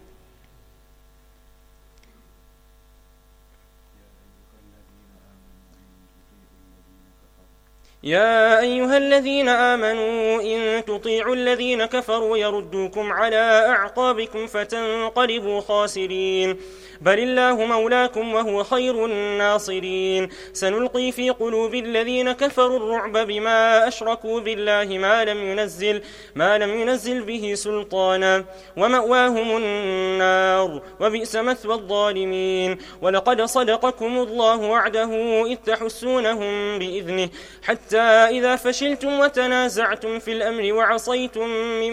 يا أيها الذين آمنوا إن تطيعوا الذين كفروا يردوكم على أعقابكم فتنقلبوا خاسرين بل الله مولاكم وهو خير الناصرين. سنلقي في قلوب الذين كفروا الرعب بما أشركوا بالله ما لم ينزل به سلطانا ومأواهم النار وبئس مثوى الظالمين. ولقد صدقكم الله وعده إذ تحسونهم بإذنه حتى إذا فشلتم وتنازعتم في الأمر وعصيتم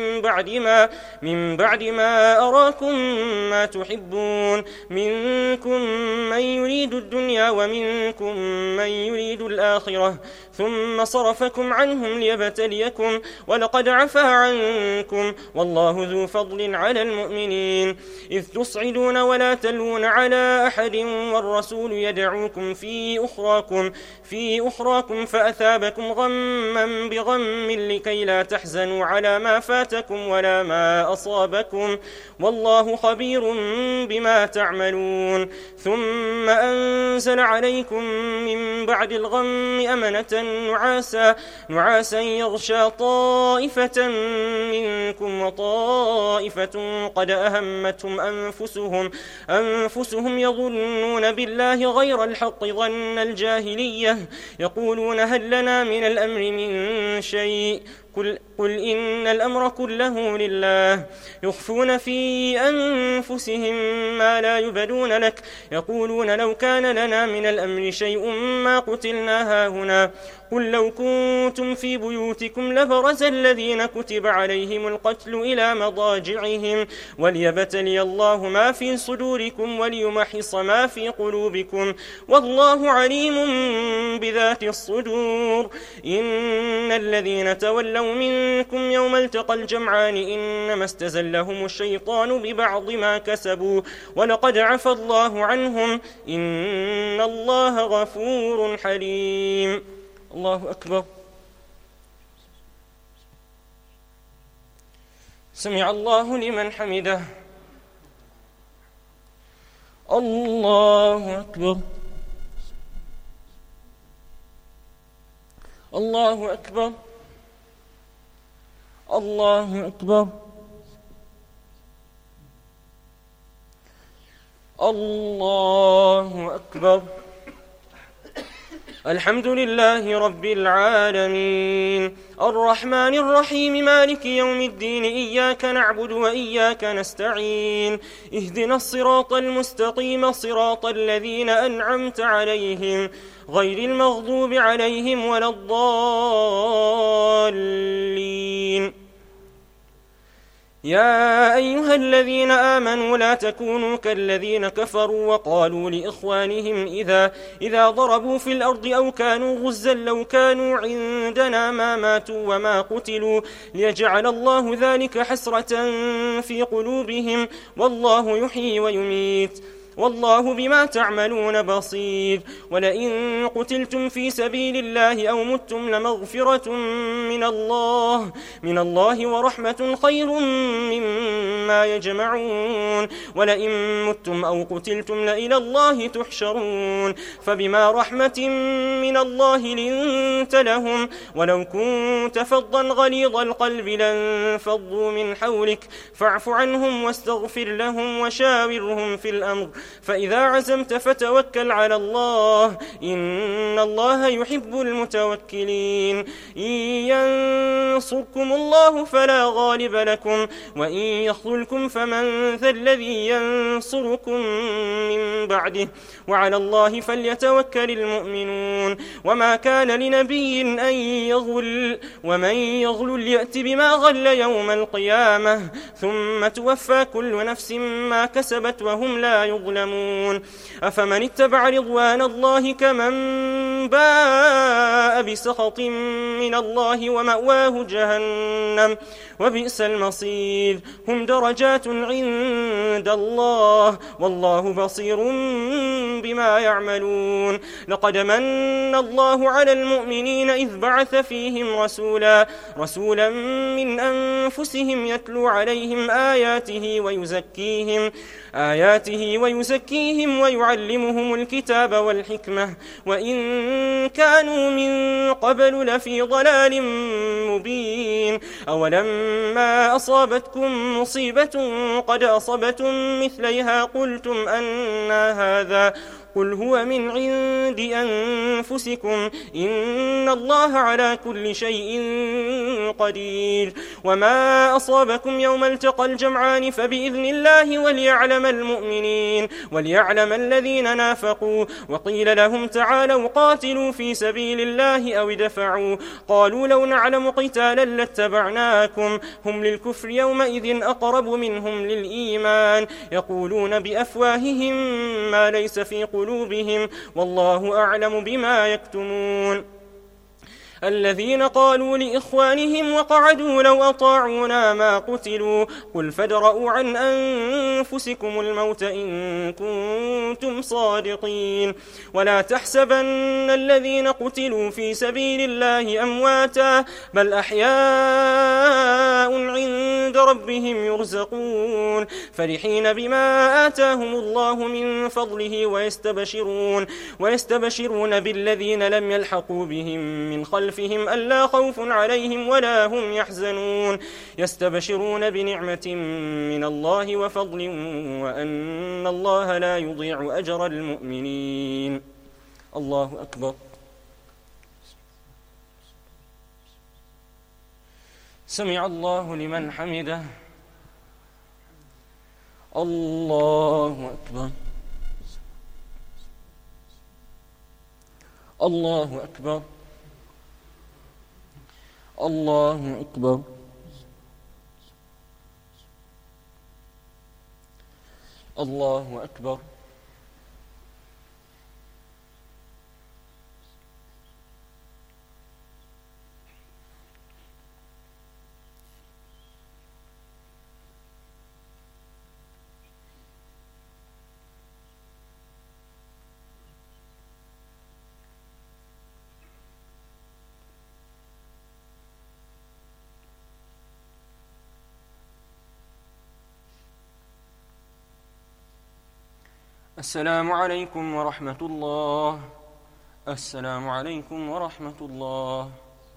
من بعد ما أراكم ما تحبون منكم من يريد الدنيا ومنكم من يريد الآخرة ثم صرفكم عنهم ليبتليكم ولقد عفا عنكم والله ذو فضل على المؤمنين. إذ تصعدون ولا تلون على أحد والرسول يدعوكم في أخراكم فأثابكم غما بغم لكي لا تحزنوا على ما فاتكم ولا ما أصابكم والله خبير بما تعملون. ثم أنزل عليكم من بعد الغم أمنة نعاسا يغشى طائفة منكم وطائفة قد أهمتهم أنفسهم يظنون بالله غير الحق ظن الجاهلية يقولون هل لنا من الأمر من شيء قل إن الأمر كله لله يخفون في أنفسهم ما لا يبدون لك يقولون لو كان لنا من الأمر شيء ما قتلنا هاهنا قل لو كنتم في بيوتكم لبرز الذين كتب عليهم القتل إلى مضاجعهم وليبتلي الله ما في صدوركم وليمحص ما في قلوبكم والله عليم بذات الصدور. إن الذين تولوا منكم يوم التقى الجمعان إنما استزلهم الشيطان ببعض ما كسبوا ولقد عفى الله عنهم إن الله غفور حليم. الله أكبر. سمع الله لمن حمده. الله أكبر. الله أكبر. الله أكبر. الله أكبر. الحمد لله رب العالمين الرحمن الرحيم مالك يوم الدين إياك نعبد وإياك نستعين اهدنا الصراط المستقيم صراط الذين أنعمت عليهم غير المغضوب عليهم ولا الضالين. يا أيها الذين آمنوا لا تكونوا كالذين كفروا وقالوا لإخوانهم إذا ضربوا في الأرض أو كانوا غزا لو كانوا عندنا ما ماتوا وما قتلوا ليجعل الله ذلك حسرة في قلوبهم والله يحيي ويميت والله بما تعملون بصير. ولئن قتلتم في سبيل الله أو متم لمغفرة من الله ورحمة خير مما يجمعون. ولئن متم أو قتلتم لإلى الله تحشرون. فبما رحمة من الله لنت لهم ولو كنت فظا غليظ القلب لانفضوا من حولك فاعف عنهم واستغفر لهم وشاورهم في الأمر فإذا عزمت فتوكل على الله إن الله يحب المتوكلين إن ينصركم الله فلا غالب لكم وإن يخذلكم فمن ذا الذي ينصركم من بعده وعلى الله فليتوكل المؤمنون وما كان لنبي أن يغل ومن يغل يأت بما غل يوم القيامة ثم توفى كل نفس ما كسبت وهم لا يظلمون أفمن اتبع رضوان الله كمن باء بسخط من الله ومأواه جهنم وبئس المصير هم درجات عند الله والله بصير بما يعملون لقد من الله على المؤمنين إذ بعث فيهم رسولا من أنفسهم يتلو عليهم آياته ويزكيهم ويعلمهم الكتاب والحكمة وإن كانوا من قبل لفي ضلال مبين أولما أصابتكم مصيبة قد أصبتم مثليها قلتم أنى هذا قل هو من عند أنفسكم إن الله على كل شيء قدير وما أصابكم يوم التقى الجمعان فبإذن الله وليعلم الذين نافقوا وقيل لهم تعالوا قاتلوا في سبيل الله أو ادفعوا قالوا لو نعلم قتالا لاتبعناكم هم للكفر يومئذ أقرب منهم للإيمان يقولون بأفواههم ما ليس في قلوبهم والله أعلم بما يكتمون الذين قالوا لإخوانهم وقعدوا لو أطاعونا ما قتلوا قل فادرءوا عن أنفسكم الموت إن كنتم صادقين ولا تحسبن الذين قتلوا في سبيل الله أمواتا بل أحياء عند ربهم يرزقون فرحين بما آتاهم الله من فضله ويستبشرون بالذين لم يلحقوا بهم من خلفهم ألا خوف عليهم ولا هم يحزنون يستبشرون بنعمة من الله وفضل وأن الله لا يضيع أجر المؤمنين الله أكبر سمع الله لمن حمده الله أكبر الله أكبر الله أكبر الله أكبر السلام عليكم ورحمة الله السلام عليكم ورحمة الله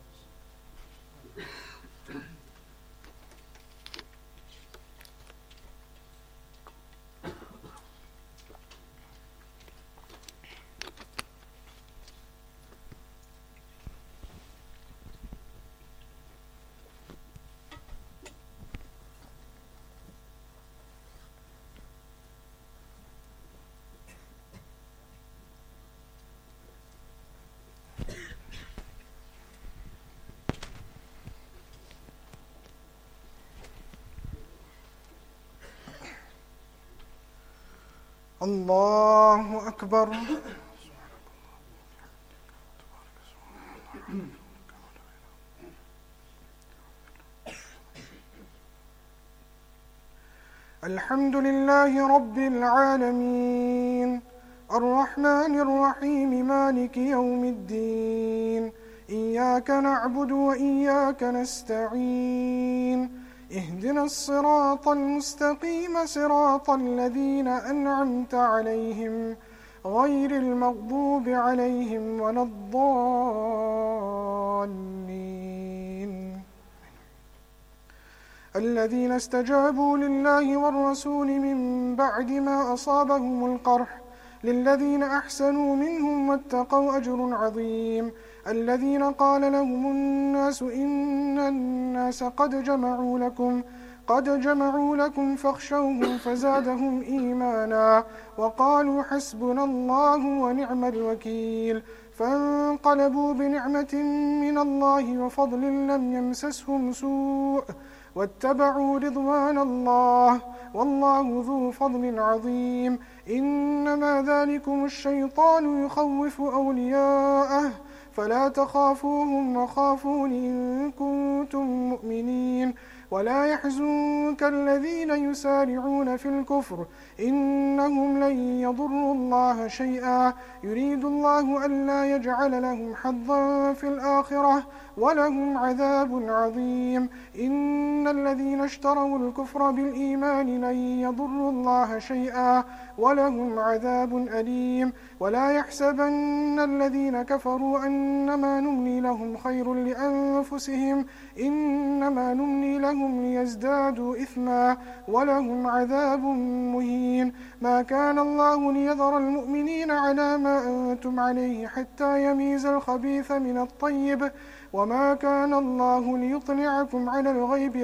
الله أكبر الحمد لله رب العالمين الرحمن الرحيم مالك يوم الدين إياك نعبد وإياك نستعين اهدنا الصراط المستقيم صراط الذين أنعمت عليهم غير المغضوب عليهم ولا الضالين الذين استجابوا لله والرسول من بعد ما أصابهم القرح للذين أحسنوا منهم واتقوا أجر عظيم. الذين قال لهم الناس إن الناس قد جمعوا لكم فاخشوهم فزادهم إيمانا وقالوا حسبنا الله ونعم الوكيل. فانقلبوا بنعمة من الله وفضل لم يمسسهم سوء واتبعوا رضوان الله والله ذو فضل عظيم. إنما ذلكم الشيطان يخوف أولياءه فلا تخافوهم وخافون إن كنتم مؤمنين. ولا يحزنك الذين يسارعون في الكفر إنهم لن يضروا الله شيئا يريد الله ألا يجعل لهم حظا في الآخرة ولهم عذاب عظيم. إن الذين اشتروا الكفر بالإيمان لن يضروا الله شيئا ولهم عذاب أليم. ولا يحسبن الذين كفروا أنما نملي لهم خير لأنفسهم إنما نملي لهم ليزدادوا إثما ولهم عذاب مهين. ما كان الله ليذر المؤمنين على ما أنتم عليه حتى يميز الخبيث من الطيب وما كان الله ليطلعكم على الغيب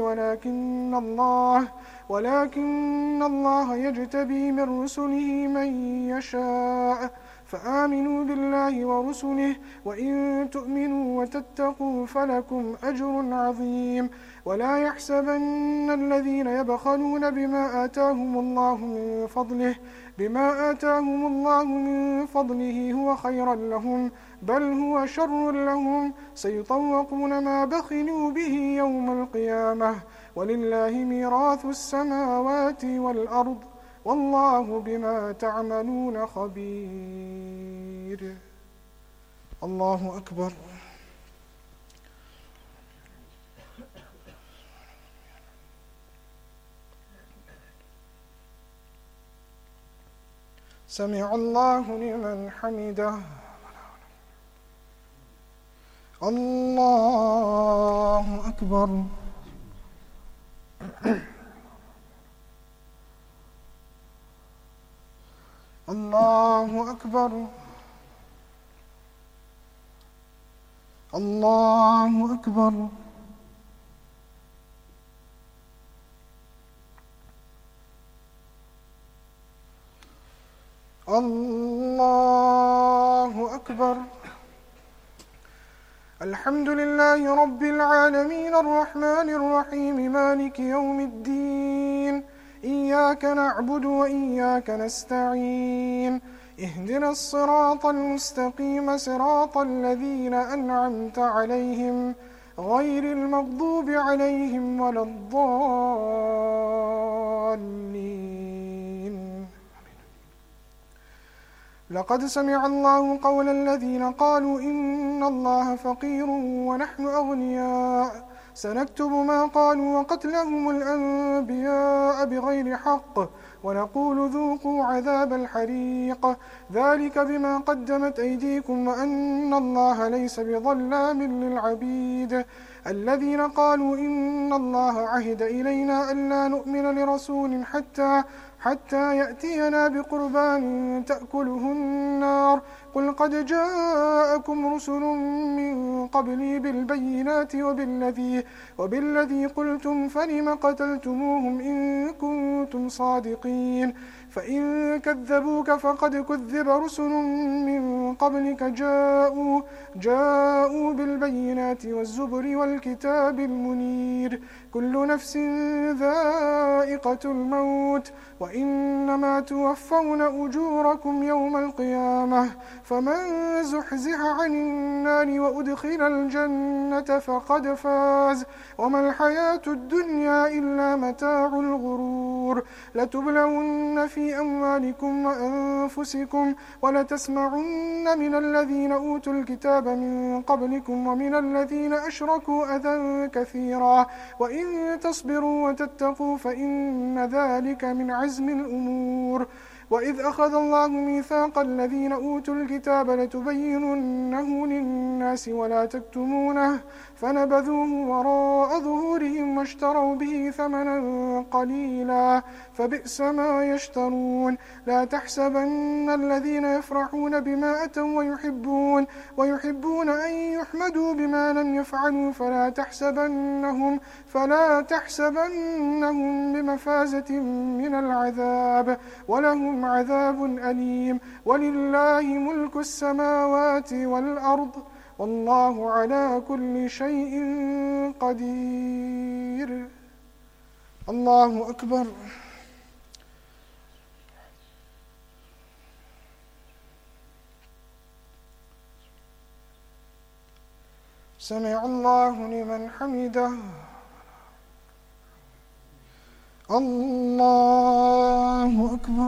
ولكن الله يجتبي من رسله من يشاء. فآمنوا بالله ورسله وإن تؤمنوا وتتقوا فلكم أجر عظيم. ولا يحسبن الذين يبخلون بما آتاهم الله من فضله هو خيرا لهم بل هو شر لهم سيطوقون ما بخلوا به يوم القيامة ولله ميراث السماوات والأرض والله بما تعملون خبير. الله أكبر. سمع الله لمن حمده. الله أكبر. الله أكبر. الله أكبر. الله أكبر. الحمد لله رب العالمين الرحمن الرحيم مالك يوم الدين إياك نعبد وإياك نستعين اهدنا الصراط المستقيم صراط الذين أنعمت عليهم غير المغضوب عليهم ولا الضالين. لقد سمع الله قول الذين قالوا إن الله فقير ونحن أغنياء سنكتب ما قالوا وقتلهم الأنبياء بغير حق ونقول ذوقوا عذاب الحريق ذلك بما قدمت أيديكم وأن الله ليس بظلام للعبيد. الذين قالوا إن الله عهد إلينا ألا نؤمن لرسول حتى يأتينا بقربان تأكله النار قل قد جاءكم رسل من قبلي بالبينات وبالذي قلتم فلم قتلتموهم إن كنتم صادقين. فإن كذبوك فقد كذب رسل من قبلك جاءوا بالبينات والزبر والكتاب المنير كل نفس ذائقة الموت وإنما توفون أجوركم يوم القيامة فمن زحزح عن النار وأدخل الجنة فقد فاز وما الحياة الدنيا إلا متاع الغرور. لتبلون في أموالكم وأنفسكم ولتسمعن من الذين أوتوا الكتاب من قبلكم ومن الذين أشركوا أذى كثيرا وإن تصبروا وتتقوا فإن ذلك من عزم الأمور. وإذ أخذ الله ميثاق الذين أوتوا الكتاب لتبيننه للناس ولا تكتمونه فنبذوه وراء ظهورهم واشتروا به ثمنا قليلا فبئس ما يشترون. لا تحسبن الذين يفرحون بما أتوا ويحبون أن يحمدوا بما لم يفعلوا فلا تحسبنهم بمفازة من العذاب ولهم عذاب أليم. ولله ملك السماوات والأرض والله على كل شيء قدير. الله أكبر. سمع الله لمن حمده. الله أكبر.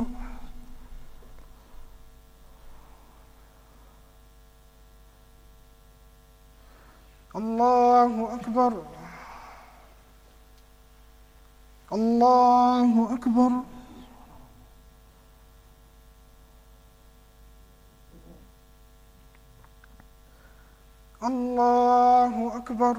الله أكبر. الله أكبر. الله أكبر.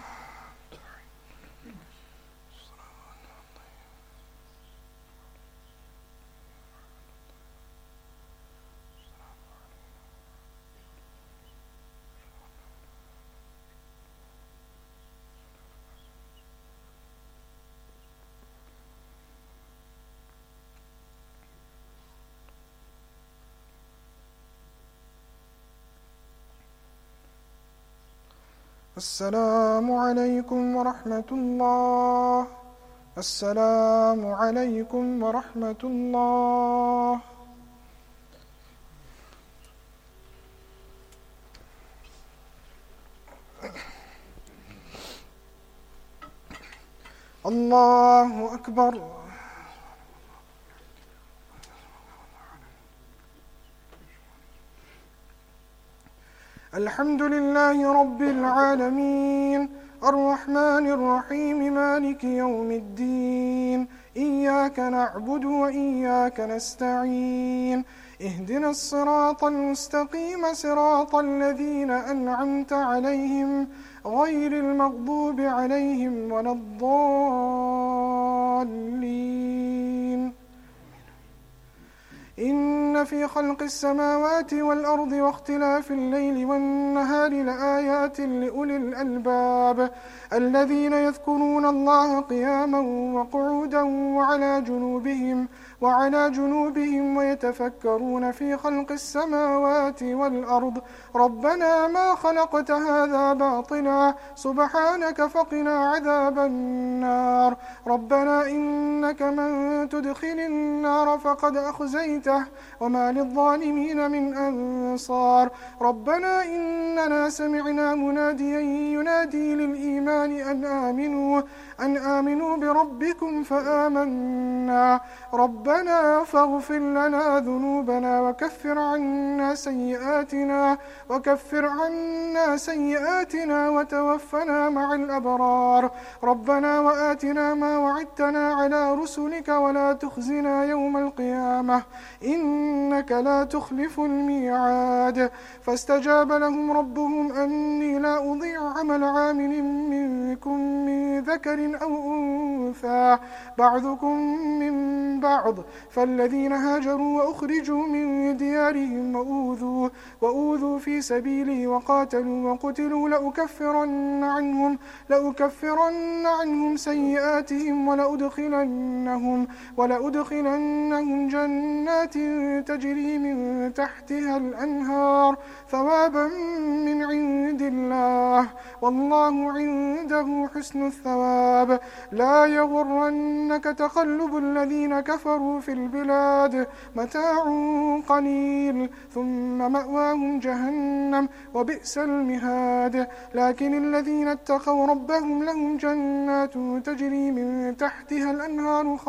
السلام عليكم ورحمة الله. السلام عليكم ورحمة الله. الله أكبر. الحمد لله رب العالمين الرحمن الرحيم مالك يوم الدين إياك نعبد وإياك نستعين اهدنا الصراط المستقيم صراط الذين أنعمت عليهم غير المغضوب عليهم ولا الضالين. إن في خلق السماوات والأرض واختلاف الليل والنهار لآيات لأولي الألباب الذين يذكرون الله قياما وقعودا وعلى جنوبهم ويتفكرون في خلق السماوات والأرض ربنا ما خلقت هذا باطلا سبحانك فقنا عذاب النار. ربنا إنك من تدخل النار فقد أخزيته وما للظالمين من أنصار. ربنا إننا سمعنا مناديا ينادي للإيمان أن آمنوا بربكم فآمنا. ربنا فاغفر لنا ذنوبنا وكفر عنا سيئاتنا وتوفنا مع الأبرار. ربنا وآتنا ما وعدتنا على رسلك ولا تخزنا يوم القيامة إنك لا تخلف الميعاد. فاستجاب لهم ربهم أني لا أضيع عمل عامل منكم من ذكر أو أنثى بعضكم من بعض فالذين هاجروا وأخرجوا من ديارهم وأوذوا في سبيلي وقاتلوا وقتلوا لأكفرن عنهم سيئاتهم ولأدخلنهم جنات تجري من تحتها الأنهار ثوابا من عند الله والله عنده حسن الثواب. لا يغرنك تقلب الذين كفروا في البلاد متاع قليل ثم مأواهم جهنم وبئس المهاد. لكن الذين اتقوا ربهم لهم جنات تجري من تحتها الأنهار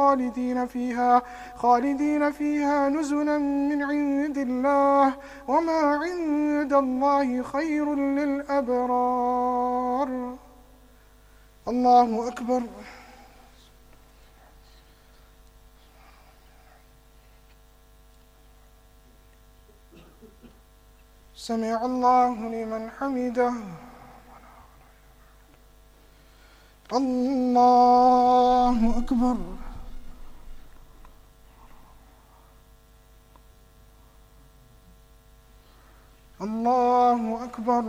خالدين فيها نزلا من عند الله وما عند الله خير للأبرار. الله أكبر. سمع الله لمن حمده. الله أكبر. الله أكبر.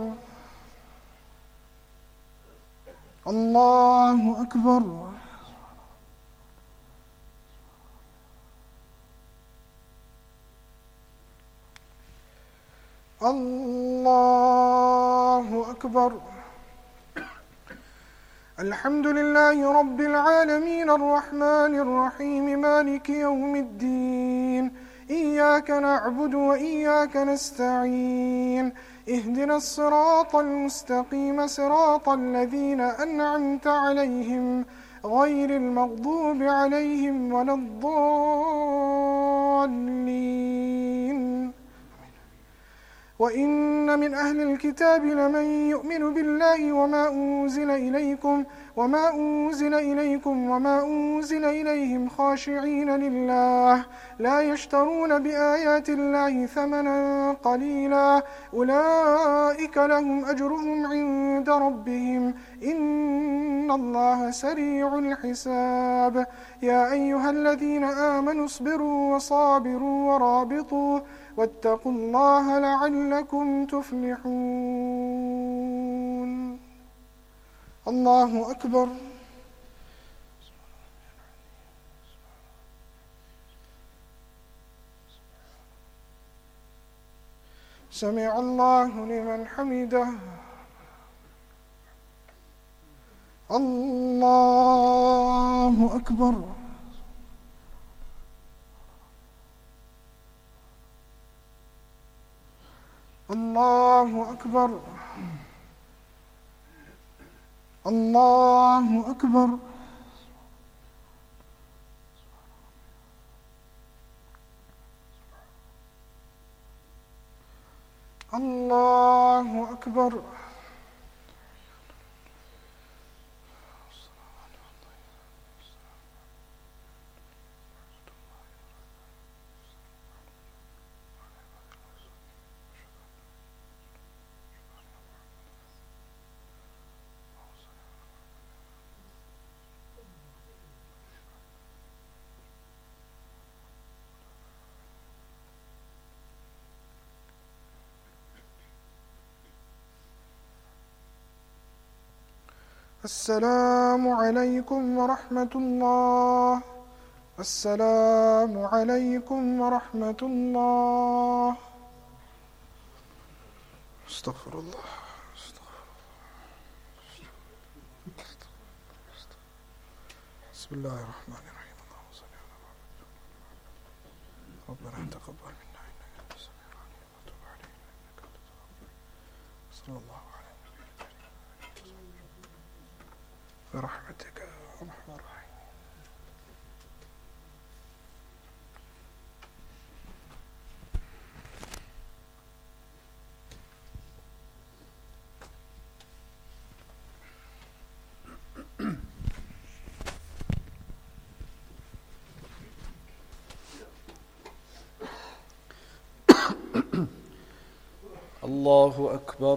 الله أكبر. الله أكبر. الحمد لله رب العالمين الرحمن الرحيم مالك يوم الدين. إياك نعبد وإياك نستعين. اهدنا الصراط المستقيم صراط الذين أنعمت عليهم غير المغضوب عليهم ولا الضالين. وإن من أهل الكتاب لمن يؤمن بالله وما أنزل إليكم وما أنزل إليهم خاشعين لله لا يشترون بآيات الله ثمنا قليلا أولئك لهم أجرهم عند ربهم إن الله سريع الحساب. يا أيها الذين آمنوا اصبروا وصابروا ورابطوا واتقوا الله لعلكم تفلحون. الله أكبر. سمع الله لمن حمده. الله أكبر. الله أكبر. الله أكبر. الله أكبر. السلام عليكم ورحمة الله. السلام عليكم ورحمة الله. استغفر الله. بسم الله الرحمن الرحيم. اللهم صل على محمد. ربنا تقبل منا إنك أنت السميع العليم وتب علينا إنك أنت التواب الرحيم. صلى الله عليه برحمتك يا أرحم الراحمين. الله أكبر.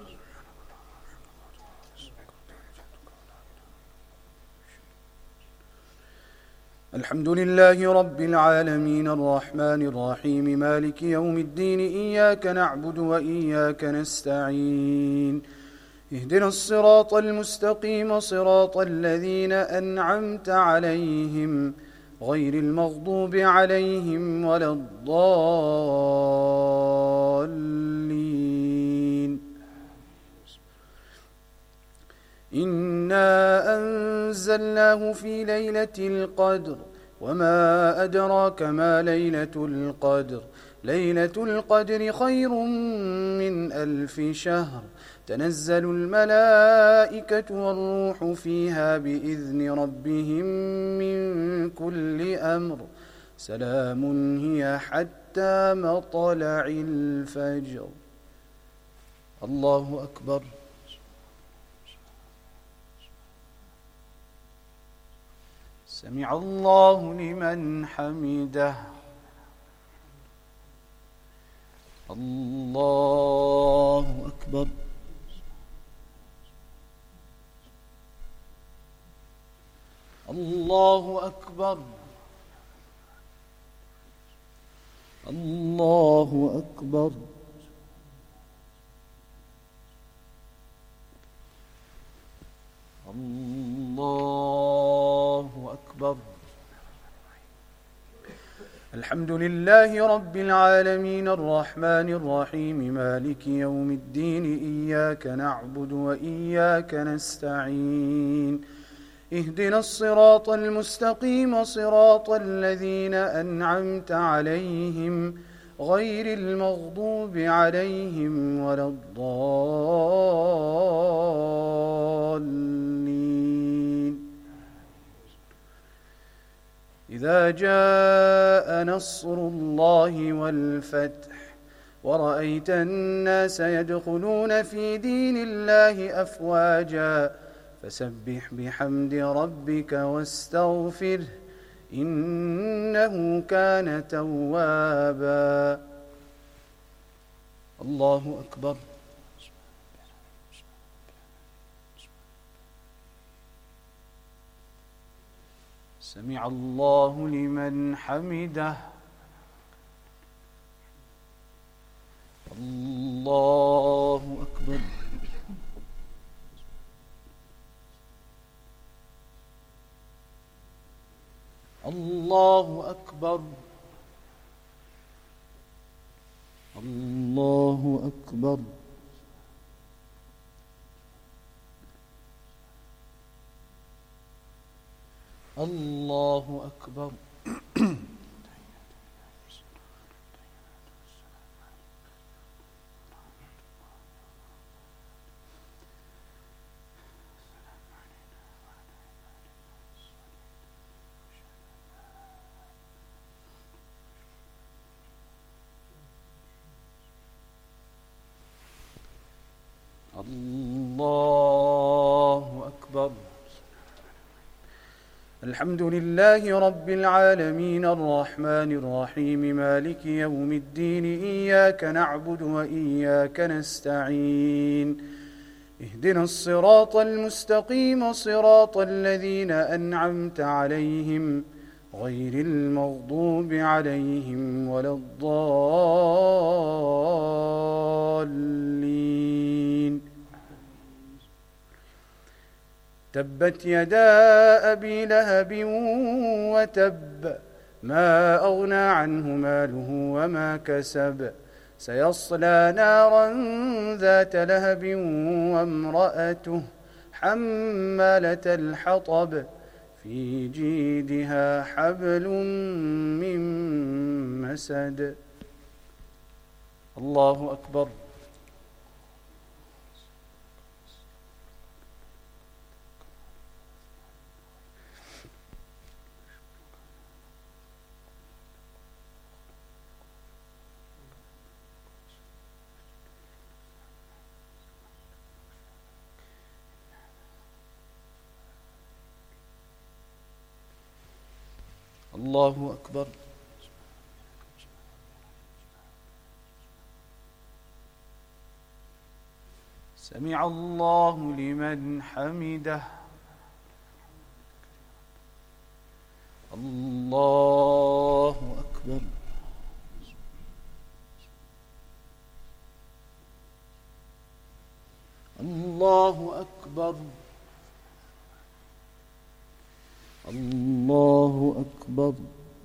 الحمد لله رب العالمين الرحمن الرحيم مالك يوم الدين. إياك نعبد وإياك نستعين. اهدنا الصراط المستقيم صراط الذين أنعمت عليهم غير المغضوب عليهم ولا الضالين. إنا أنزلناه في ليلة القدر وما أدراك ما ليلة القدر. ليلة القدر خير من 1000 شهر. تنزل الملائكة والروح فيها بإذن ربهم من كل أمر. سلام هي حتى مطلع الفجر. الله أكبر. سمع الله لمن حمده. الله أكبر. الله أكبر. الله أكبر. الله أكبر. الحمد لله رب العالمين الرحمن الرحيم مالك يوم الدين إياك نعبد وإياك نستعين اهدنا الصراط المستقيم صراط الذين أنعمت عليهم غير المغضوب عليهم ولا الضالين. إذا جاء نصر الله والفتح ورأيت الناس يدخلون في دين الله أفواجا فسبح بحمد ربك واستغفره إنه كان توابا. الله أكبر. سمع الله لمن حمده. الله أكبر. الله أكبر. الله أكبر. الله أكبر. الله أكبر. الحمد لله رب العالمين الرحمن الرحيم مالك يوم الدين إياك نعبد وإياك نستعين اهدنا الصراط المستقيم صراط الذين أنعمت عليهم غير المغضوب عليهم ولا الضالين. تبت يدا أبي لهب وتب ما أغنى عنه ماله وما كسب سيصلى نارا ذات لهب وامرأته حمالة الحطب في جيدها حبل من مسد. الله أكبر. الله أكبر. سمع الله لمن حمده. الله أكبر. الله أكبر. الله أكبر.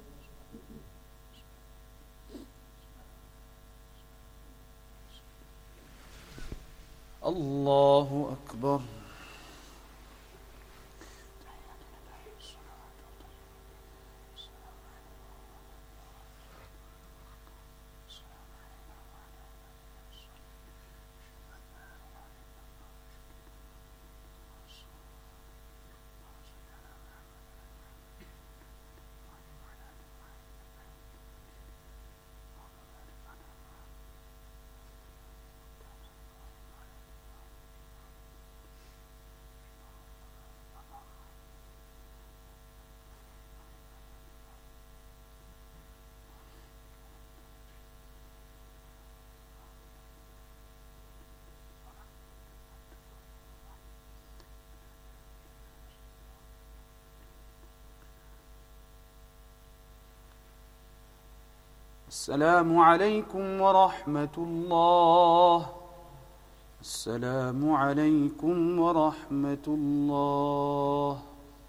الله أكبر. السلام عليكم ورحمة الله. السلام عليكم ورحمة الله.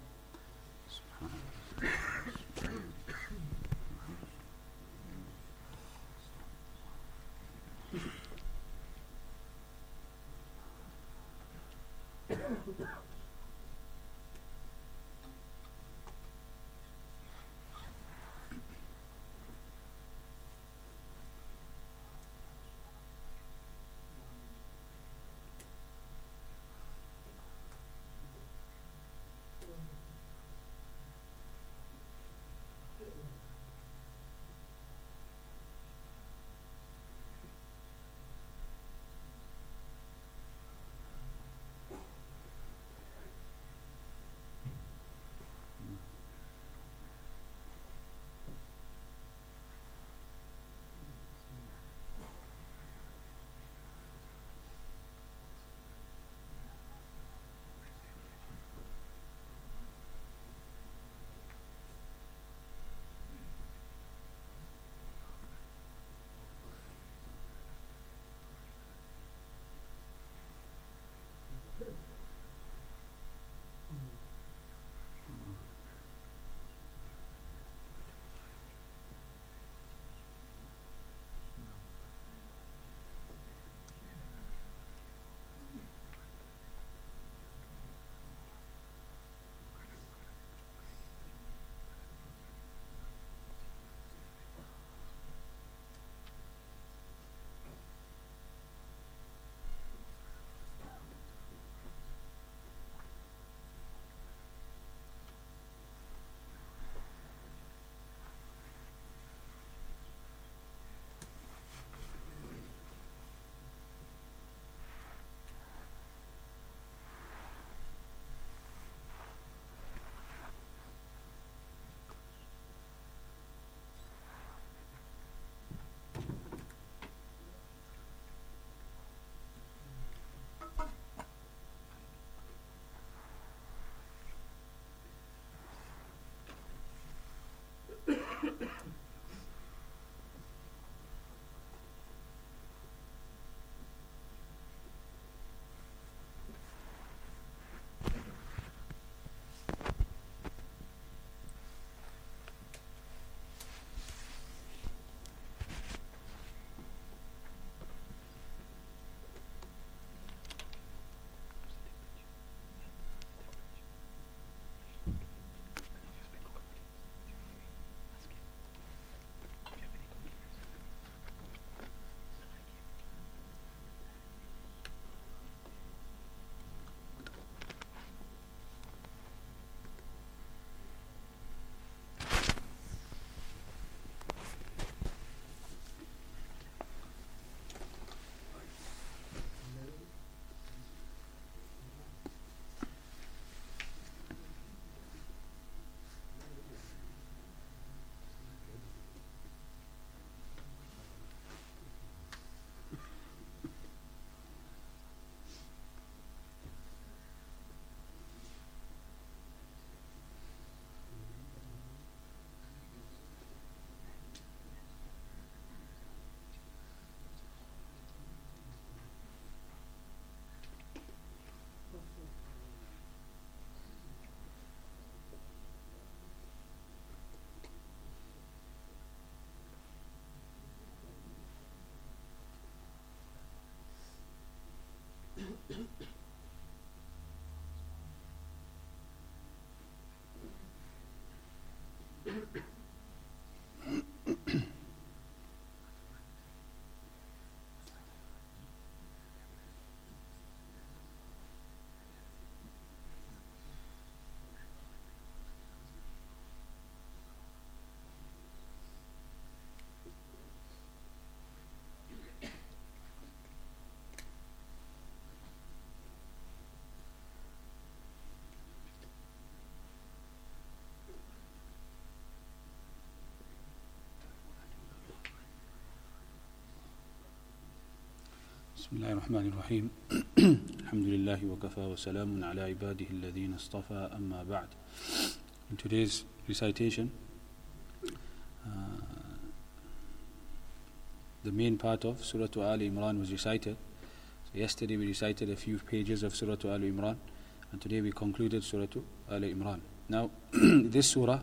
بسم الله الرحمن الرحيم. الحمد لله وكفى وسلام على عباده الذين اصطفى أما بعد. In today's recitation, the main part of Surah Al Imran was recited. So yesterday we recited a few pages of Surah Al Imran, and today we concluded Surah Al Imran. Now, this surah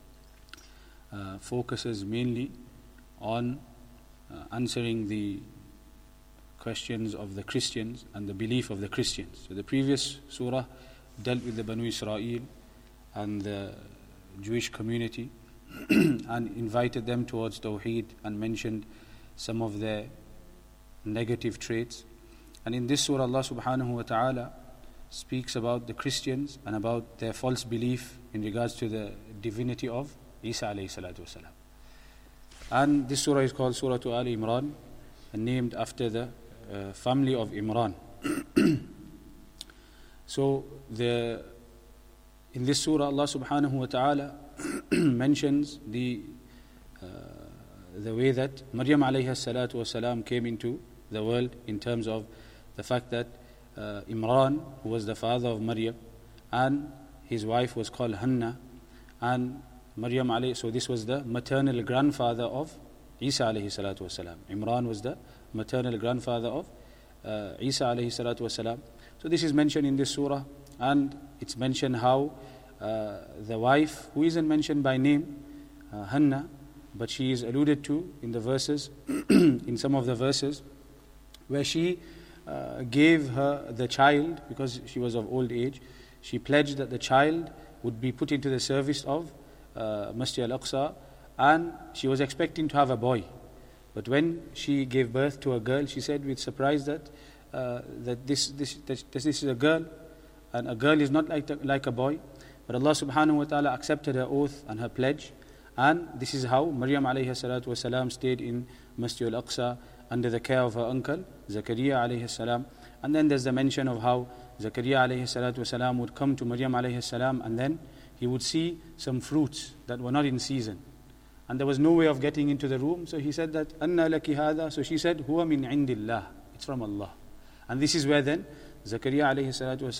focuses mainly on answering the questions of the Christians and the belief of the Christians. So the previous surah dealt with the Banu Israel and the Jewish community and invited them towards Tawheed and mentioned some of their negative traits. And in this surah, Allah subhanahu wa ta'ala speaks about the Christians and about their false belief in regards to the divinity of Isa alayhi salatu wasalam. And this surah is called Surah Al Imran, named after the family of Imran. So in this surah, Allah subhanahu wa ta'ala mentions the way that Maryam alayhi salatu wasalam came into the world, in terms of the fact that Imran, who was the father of Maryam, and his wife was called Hannah, and Maryam alayhi, so this was the maternal grandfather of Isa alayhi salatu wasalam. Imran was the maternal grandfather of Isa alayhi salatu wasalam. So this is mentioned in this surah, and it's mentioned how the wife, who isn't mentioned by name, Hannah, but she is alluded to in the verses, in some of the verses, where she gave her the child, because she was of old age, she pledged that the child would be put into the service of Masjid Al-Aqsa, and she was expecting to have a boy. But when she gave birth to a girl, she said with surprise that this is a girl, and a girl is not like a boy. But Allah subhanahu wa ta'ala accepted her oath and her pledge, and this is how Maryam alayhi salatu wasalam stayed in Masjid Al-Aqsa under the care of her uncle Zakaria alayhi salam. And then there's the mention of how Zakaria alayhi salatu wasalam would come to Maryam alayhi salam, and then he would see some fruits that were not in season, and there was no way of getting into the room. So he said that, Anna laki hadha. So she said, Huwa min indillah, it's from Allah. And this is where then Zakaria alayhi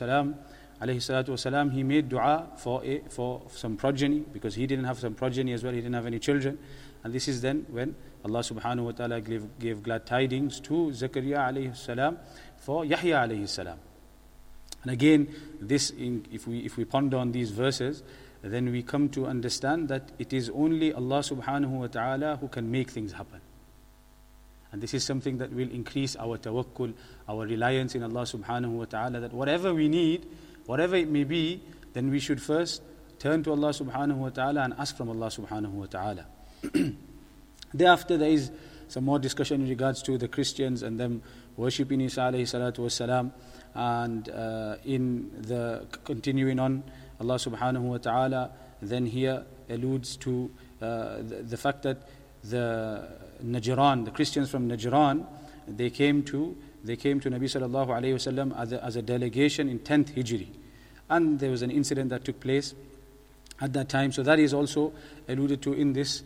salatu wasalam, he made dua for some progeny, because he didn't have some progeny as well, he didn't have any children. And this is then when Allah subhanahu wa ta'ala gave glad tidings to Zakaria alayhi salam for Yahya alayhi salam. And again, if we ponder on these verses, then we come to understand that it is only Allah subhanahu wa ta'ala who can make things happen. And this is something that will increase our tawakkul, our reliance in Allah subhanahu wa ta'ala, that whatever we need, whatever it may be, then we should first turn to Allah subhanahu wa ta'ala and ask from Allah subhanahu wa ta'ala. Thereafter, there is some more discussion in regards to the Christians and them worshipping Isa alayhi salatu wasalam. And in the continuing on, Allah subhanahu wa ta'ala then here alludes to the fact that the Najran, the Christians from Najran, they came to Nabi sallallahu alayhi wasallam as a delegation in 10th Hijri, and there was an incident that took place at that time. So that is also alluded to in this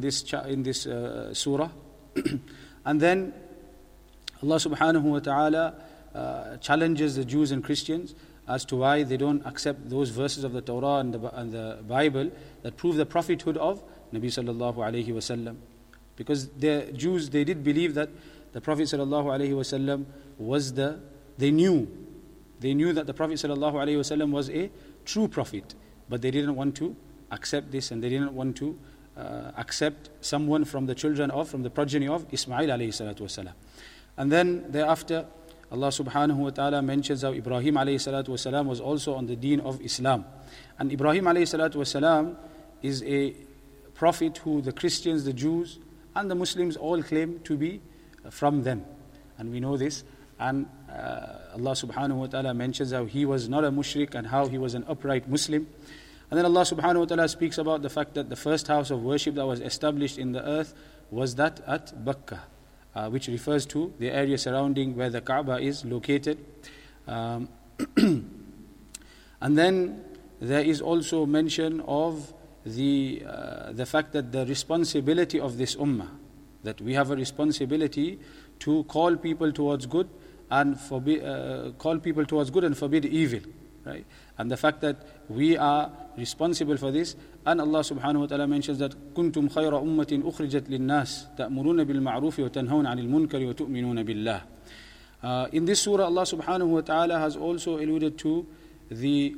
surah. And then Allah subhanahu wa ta'ala challenges the Jews and Christians as to why they don't accept those verses of the Torah and the Bible that prove the prophethood of Nabi sallallahu alayhi wasallam. Because the Jews, they did believe that the Prophet sallallahu alayhi wasallam they knew that the Prophet sallallahu alayhi wasallam was a true prophet, but they didn't want to accept this, and they didn't want to accept someone from the progeny of Ismail alayhi salatu wasalam. And then thereafter, Allah subhanahu wa ta'ala mentions how Ibrahim alayhi salatu wasalam was also on the deen of Islam. And Ibrahim alayhi salatu wasalam is a prophet who the Christians, the Jews, and the Muslims all claim to be from them. And we know this. And Allah subhanahu wa ta'ala mentions how he was not a mushrik and how he was an upright Muslim. And then Allah subhanahu wa ta'ala speaks about the fact that the first house of worship that was established in the earth was that at Bakkah, which refers to the area surrounding where the Kaaba is located. And then there is also mention of the fact that the responsibility of this ummah, that we have a responsibility to call people towards good and forbid evil. right? And the fact that we are responsible for this. And Allah subhanahu wa ta'ala mentions that كُنْتُمْ خَيْرَ أُمَّةٍ أُخْرِجَتْ لِلنَّاسِ تَأْمُرُونَ بِالْمَعْرُوفِ وَتَنْهَوْنَ عَنِ الْمُنْكَرِ وَتُؤْمِنُونَ بِاللَّهِ. In this surah, Allah subhanahu wa ta'ala has also alluded to the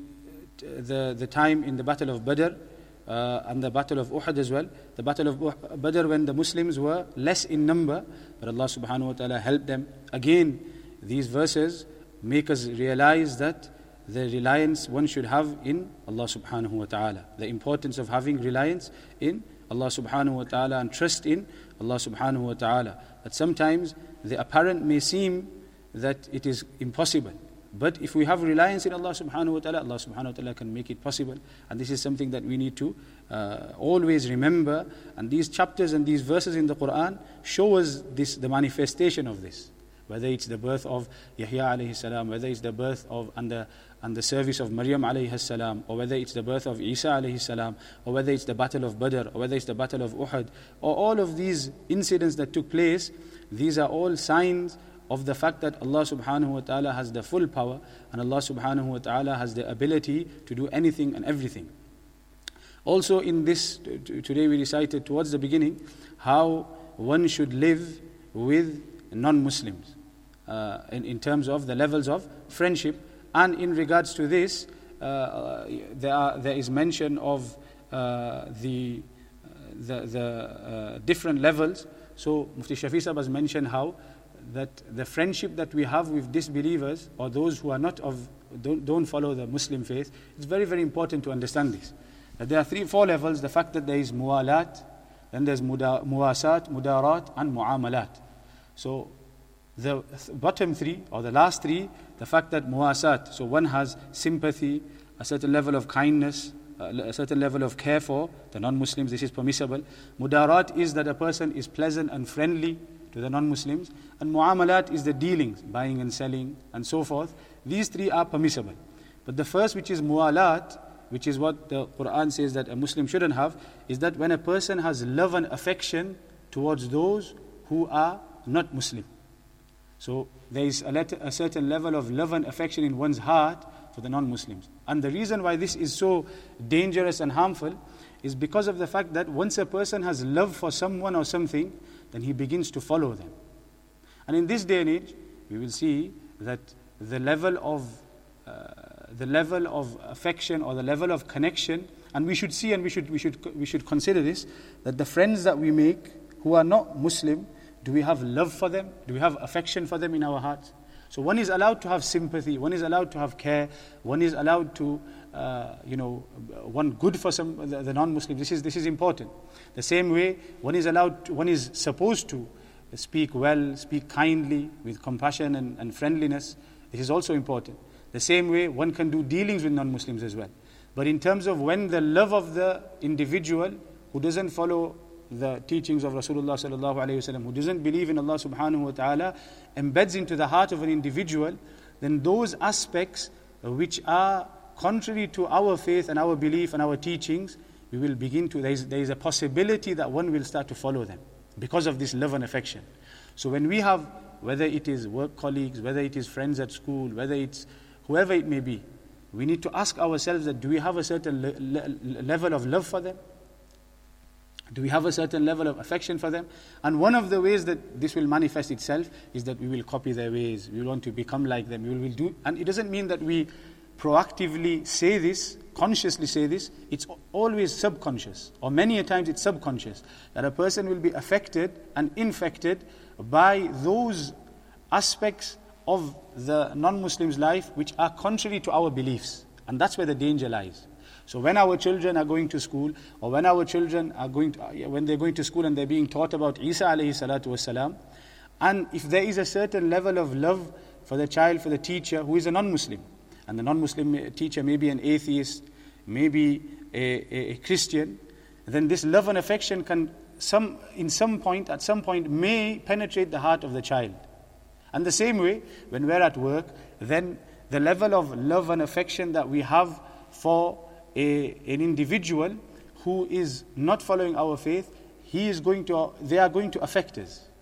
time in the battle of Badr and the battle of Uhud as well. The battle of Badr, when the Muslims were less in number, but Allah subhanahu wa ta'ala helped them. Again, these verses make us realize that the reliance one should have in Allah subhanahu wa ta'ala. The importance of having reliance in Allah subhanahu wa ta'ala and trust in Allah subhanahu wa ta'ala. That sometimes the apparent may seem that it is impossible. But if we have reliance in Allah subhanahu wa ta'ala, Allah subhanahu wa ta'ala can make it possible. And this is something that we need to always remember. And these chapters and these verses in the Quran show us this, the manifestation of this. Whether it's the birth of Yahya alayhi salam, whether it's the birth of and the service of Maryam alayhi salam, or whether it's the birth of Isa alayhi salam, or whether it's the battle of Badr, or whether it's the battle of Uhud, or all of these incidents that took place, these are all signs of the fact that Allah subhanahu wa ta'ala has the full power, and Allah subhanahu wa ta'ala has the ability to do anything and everything. Also in this, today we recited towards the beginning, how one should live with non-Muslims in terms of the levels of friendship. And in regards to this, there is mention of the different levels. So Mufti Shafi Sahib has mentioned how that the friendship that we have with disbelievers, or those who are not don't follow the Muslim faith, it's very, very important to understand this. That there are 3-4 levels. The fact that there is muwalat, then there's muwasat, mudarat, and muamalat. So the bottom 3 or the last 3, the fact that muwasat, so one has sympathy, a certain level of kindness, a certain level of care for the non-Muslims, this is permissible. Mudarat is that a person is pleasant and friendly to the non-Muslims. And muamalat is the dealings, buying and selling and so forth. These 3 are permissible. But the first, which is muwalat, which is what the Quran says that a Muslim shouldn't have, is that when a person has love and affection towards those who are not Muslim. So there is a certain level of love and affection in one's heart for the non-Muslims. And the reason why this is so dangerous and harmful is because of the fact that once a person has love for someone or something, then he begins to follow them. And in this day and age, we will see that the level of affection or the level of connection, and we should see and we should consider this, that the friends that we make who are not Muslim, do we have love for them? Do we have affection for them in our hearts? So one is allowed to have sympathy, one is allowed to have care, one is allowed to want good for the non-Muslims. This is important. The same way, one is supposed to speak well, speak kindly, with compassion and friendliness. This is also important. The same way, one can do dealings with non-Muslims as well. But in terms of when the love of the individual who doesn't follow the teachings of Rasulullah sallallahu alayhi wasallam, who doesn't believe in Allah subhanahu wa ta'ala, embeds into the heart of an individual, then those aspects which are contrary to our faith and our belief and our teachings, we will begin to, there is a possibility that one will start to follow them because of this love and affection. So when we have, whether it is work colleagues, whether it is friends at school, whether it's whoever it may be, we need to ask ourselves that do we have a certain level of love for them? Do we have a certain level of affection for them? And one of the ways that this will manifest itself is that we will copy their ways. We want to become like them. We will do, and it doesn't mean that we proactively say this, consciously say this. It's always subconscious, or many a times it's subconscious, that a person will be affected and infected by those aspects of the non-Muslim's life which are contrary to our beliefs. And that's where the danger lies. So when our children are going to school, or when our children are when they're going to school and they're being taught about Isa alayhi salatu wasalam, and if there is a certain level of love for the child, for the teacher who is a non-Muslim, and the non-Muslim teacher may be an atheist, maybe a Christian, then this love and affection can at some point may penetrate the heart of the child. And the same way, when we're at work, then the level of love and affection that we have for an individual who is not following our faith, they are going to affect us.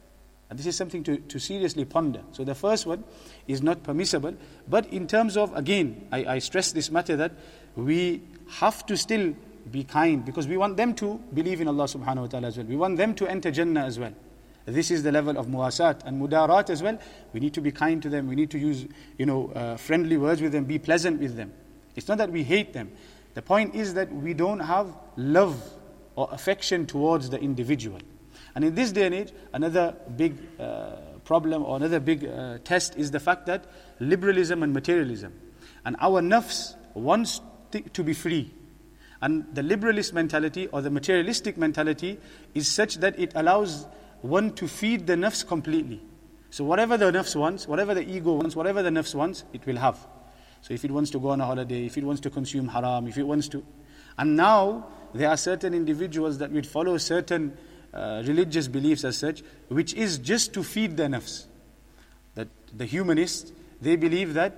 And this is something to seriously ponder. So the first one is not permissible. But in terms of, again, I stress this matter that we have to still be kind, because we want them to believe in Allah subhanahu wa ta'ala as well. We want them to enter Jannah as well. This is the level of muwasat and mudarat as well. We need to be kind to them. We need to use, friendly words with them, be pleasant with them. It's not that we hate them. The point is that we don't have love or affection towards the individual. And in this day and age, another big problem or another big test is the fact that liberalism and materialism. And our nafs wants to be free. And the liberalist mentality or the materialistic mentality is such that it allows one to feed the nafs completely. So whatever the nafs wants, whatever the ego wants, whatever the nafs wants, it will have. So if it wants to go on a holiday, if it wants to consume haram, if it wants to... And now there are certain individuals that would follow certain religious beliefs as such, which is just to feed their nafs. That the humanists, they believe that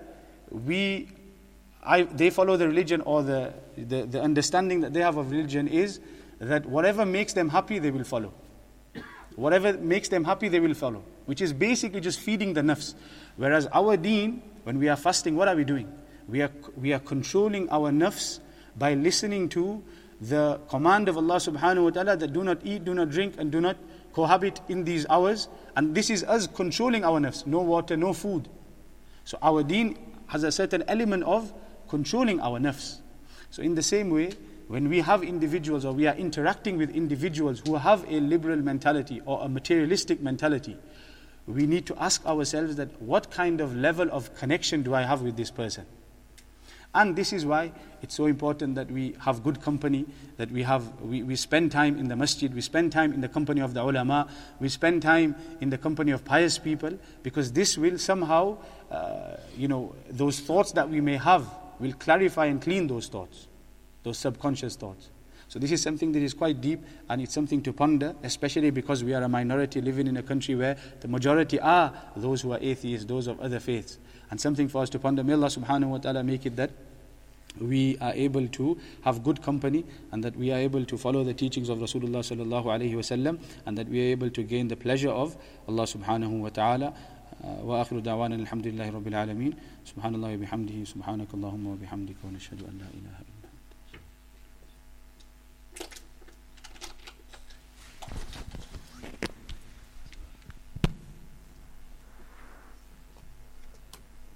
they follow the religion, or the understanding that they have of religion is that whatever makes them happy, they will follow. Whatever makes them happy, they will follow. Which is basically just feeding the nafs. Whereas our deen, when we are fasting, what are we doing? We are controlling our nafs by listening to the command of Allah subhanahu wa ta'ala that do not eat, do not drink, and do not cohabit in these hours. And this is us controlling our nafs. No water, no food. So our deen has a certain element of controlling our nafs. So in the same way, when we have individuals or we are interacting with individuals who have a liberal mentality or a materialistic mentality, we need to ask ourselves that what kind of level of connection do I have with this person? And this is why it's so important that we have good company, that we spend time in the masjid, we spend time in the company of the ulama, we spend time in the company of pious people, because this will somehow, those thoughts that we may have will clarify and clean those thoughts, those subconscious thoughts. So this is something that is quite deep, and it's something to ponder, especially because we are a minority living in a country where the majority are those who are atheists, those of other faiths. And something for us to ponder. May Allah subhanahu wa ta'ala make it that we are able to have good company, and that we are able to follow the teachings of Rasulullah sallallahu alayhi wa sallam, and that we are able to gain the pleasure of Allah subhanahu wa ta'ala. وآخر دعوانا الحمد لله رب العالمين سبحان الله وبحمده سبحانك اللهم وبحمدك ونشهد أن لا إله إلا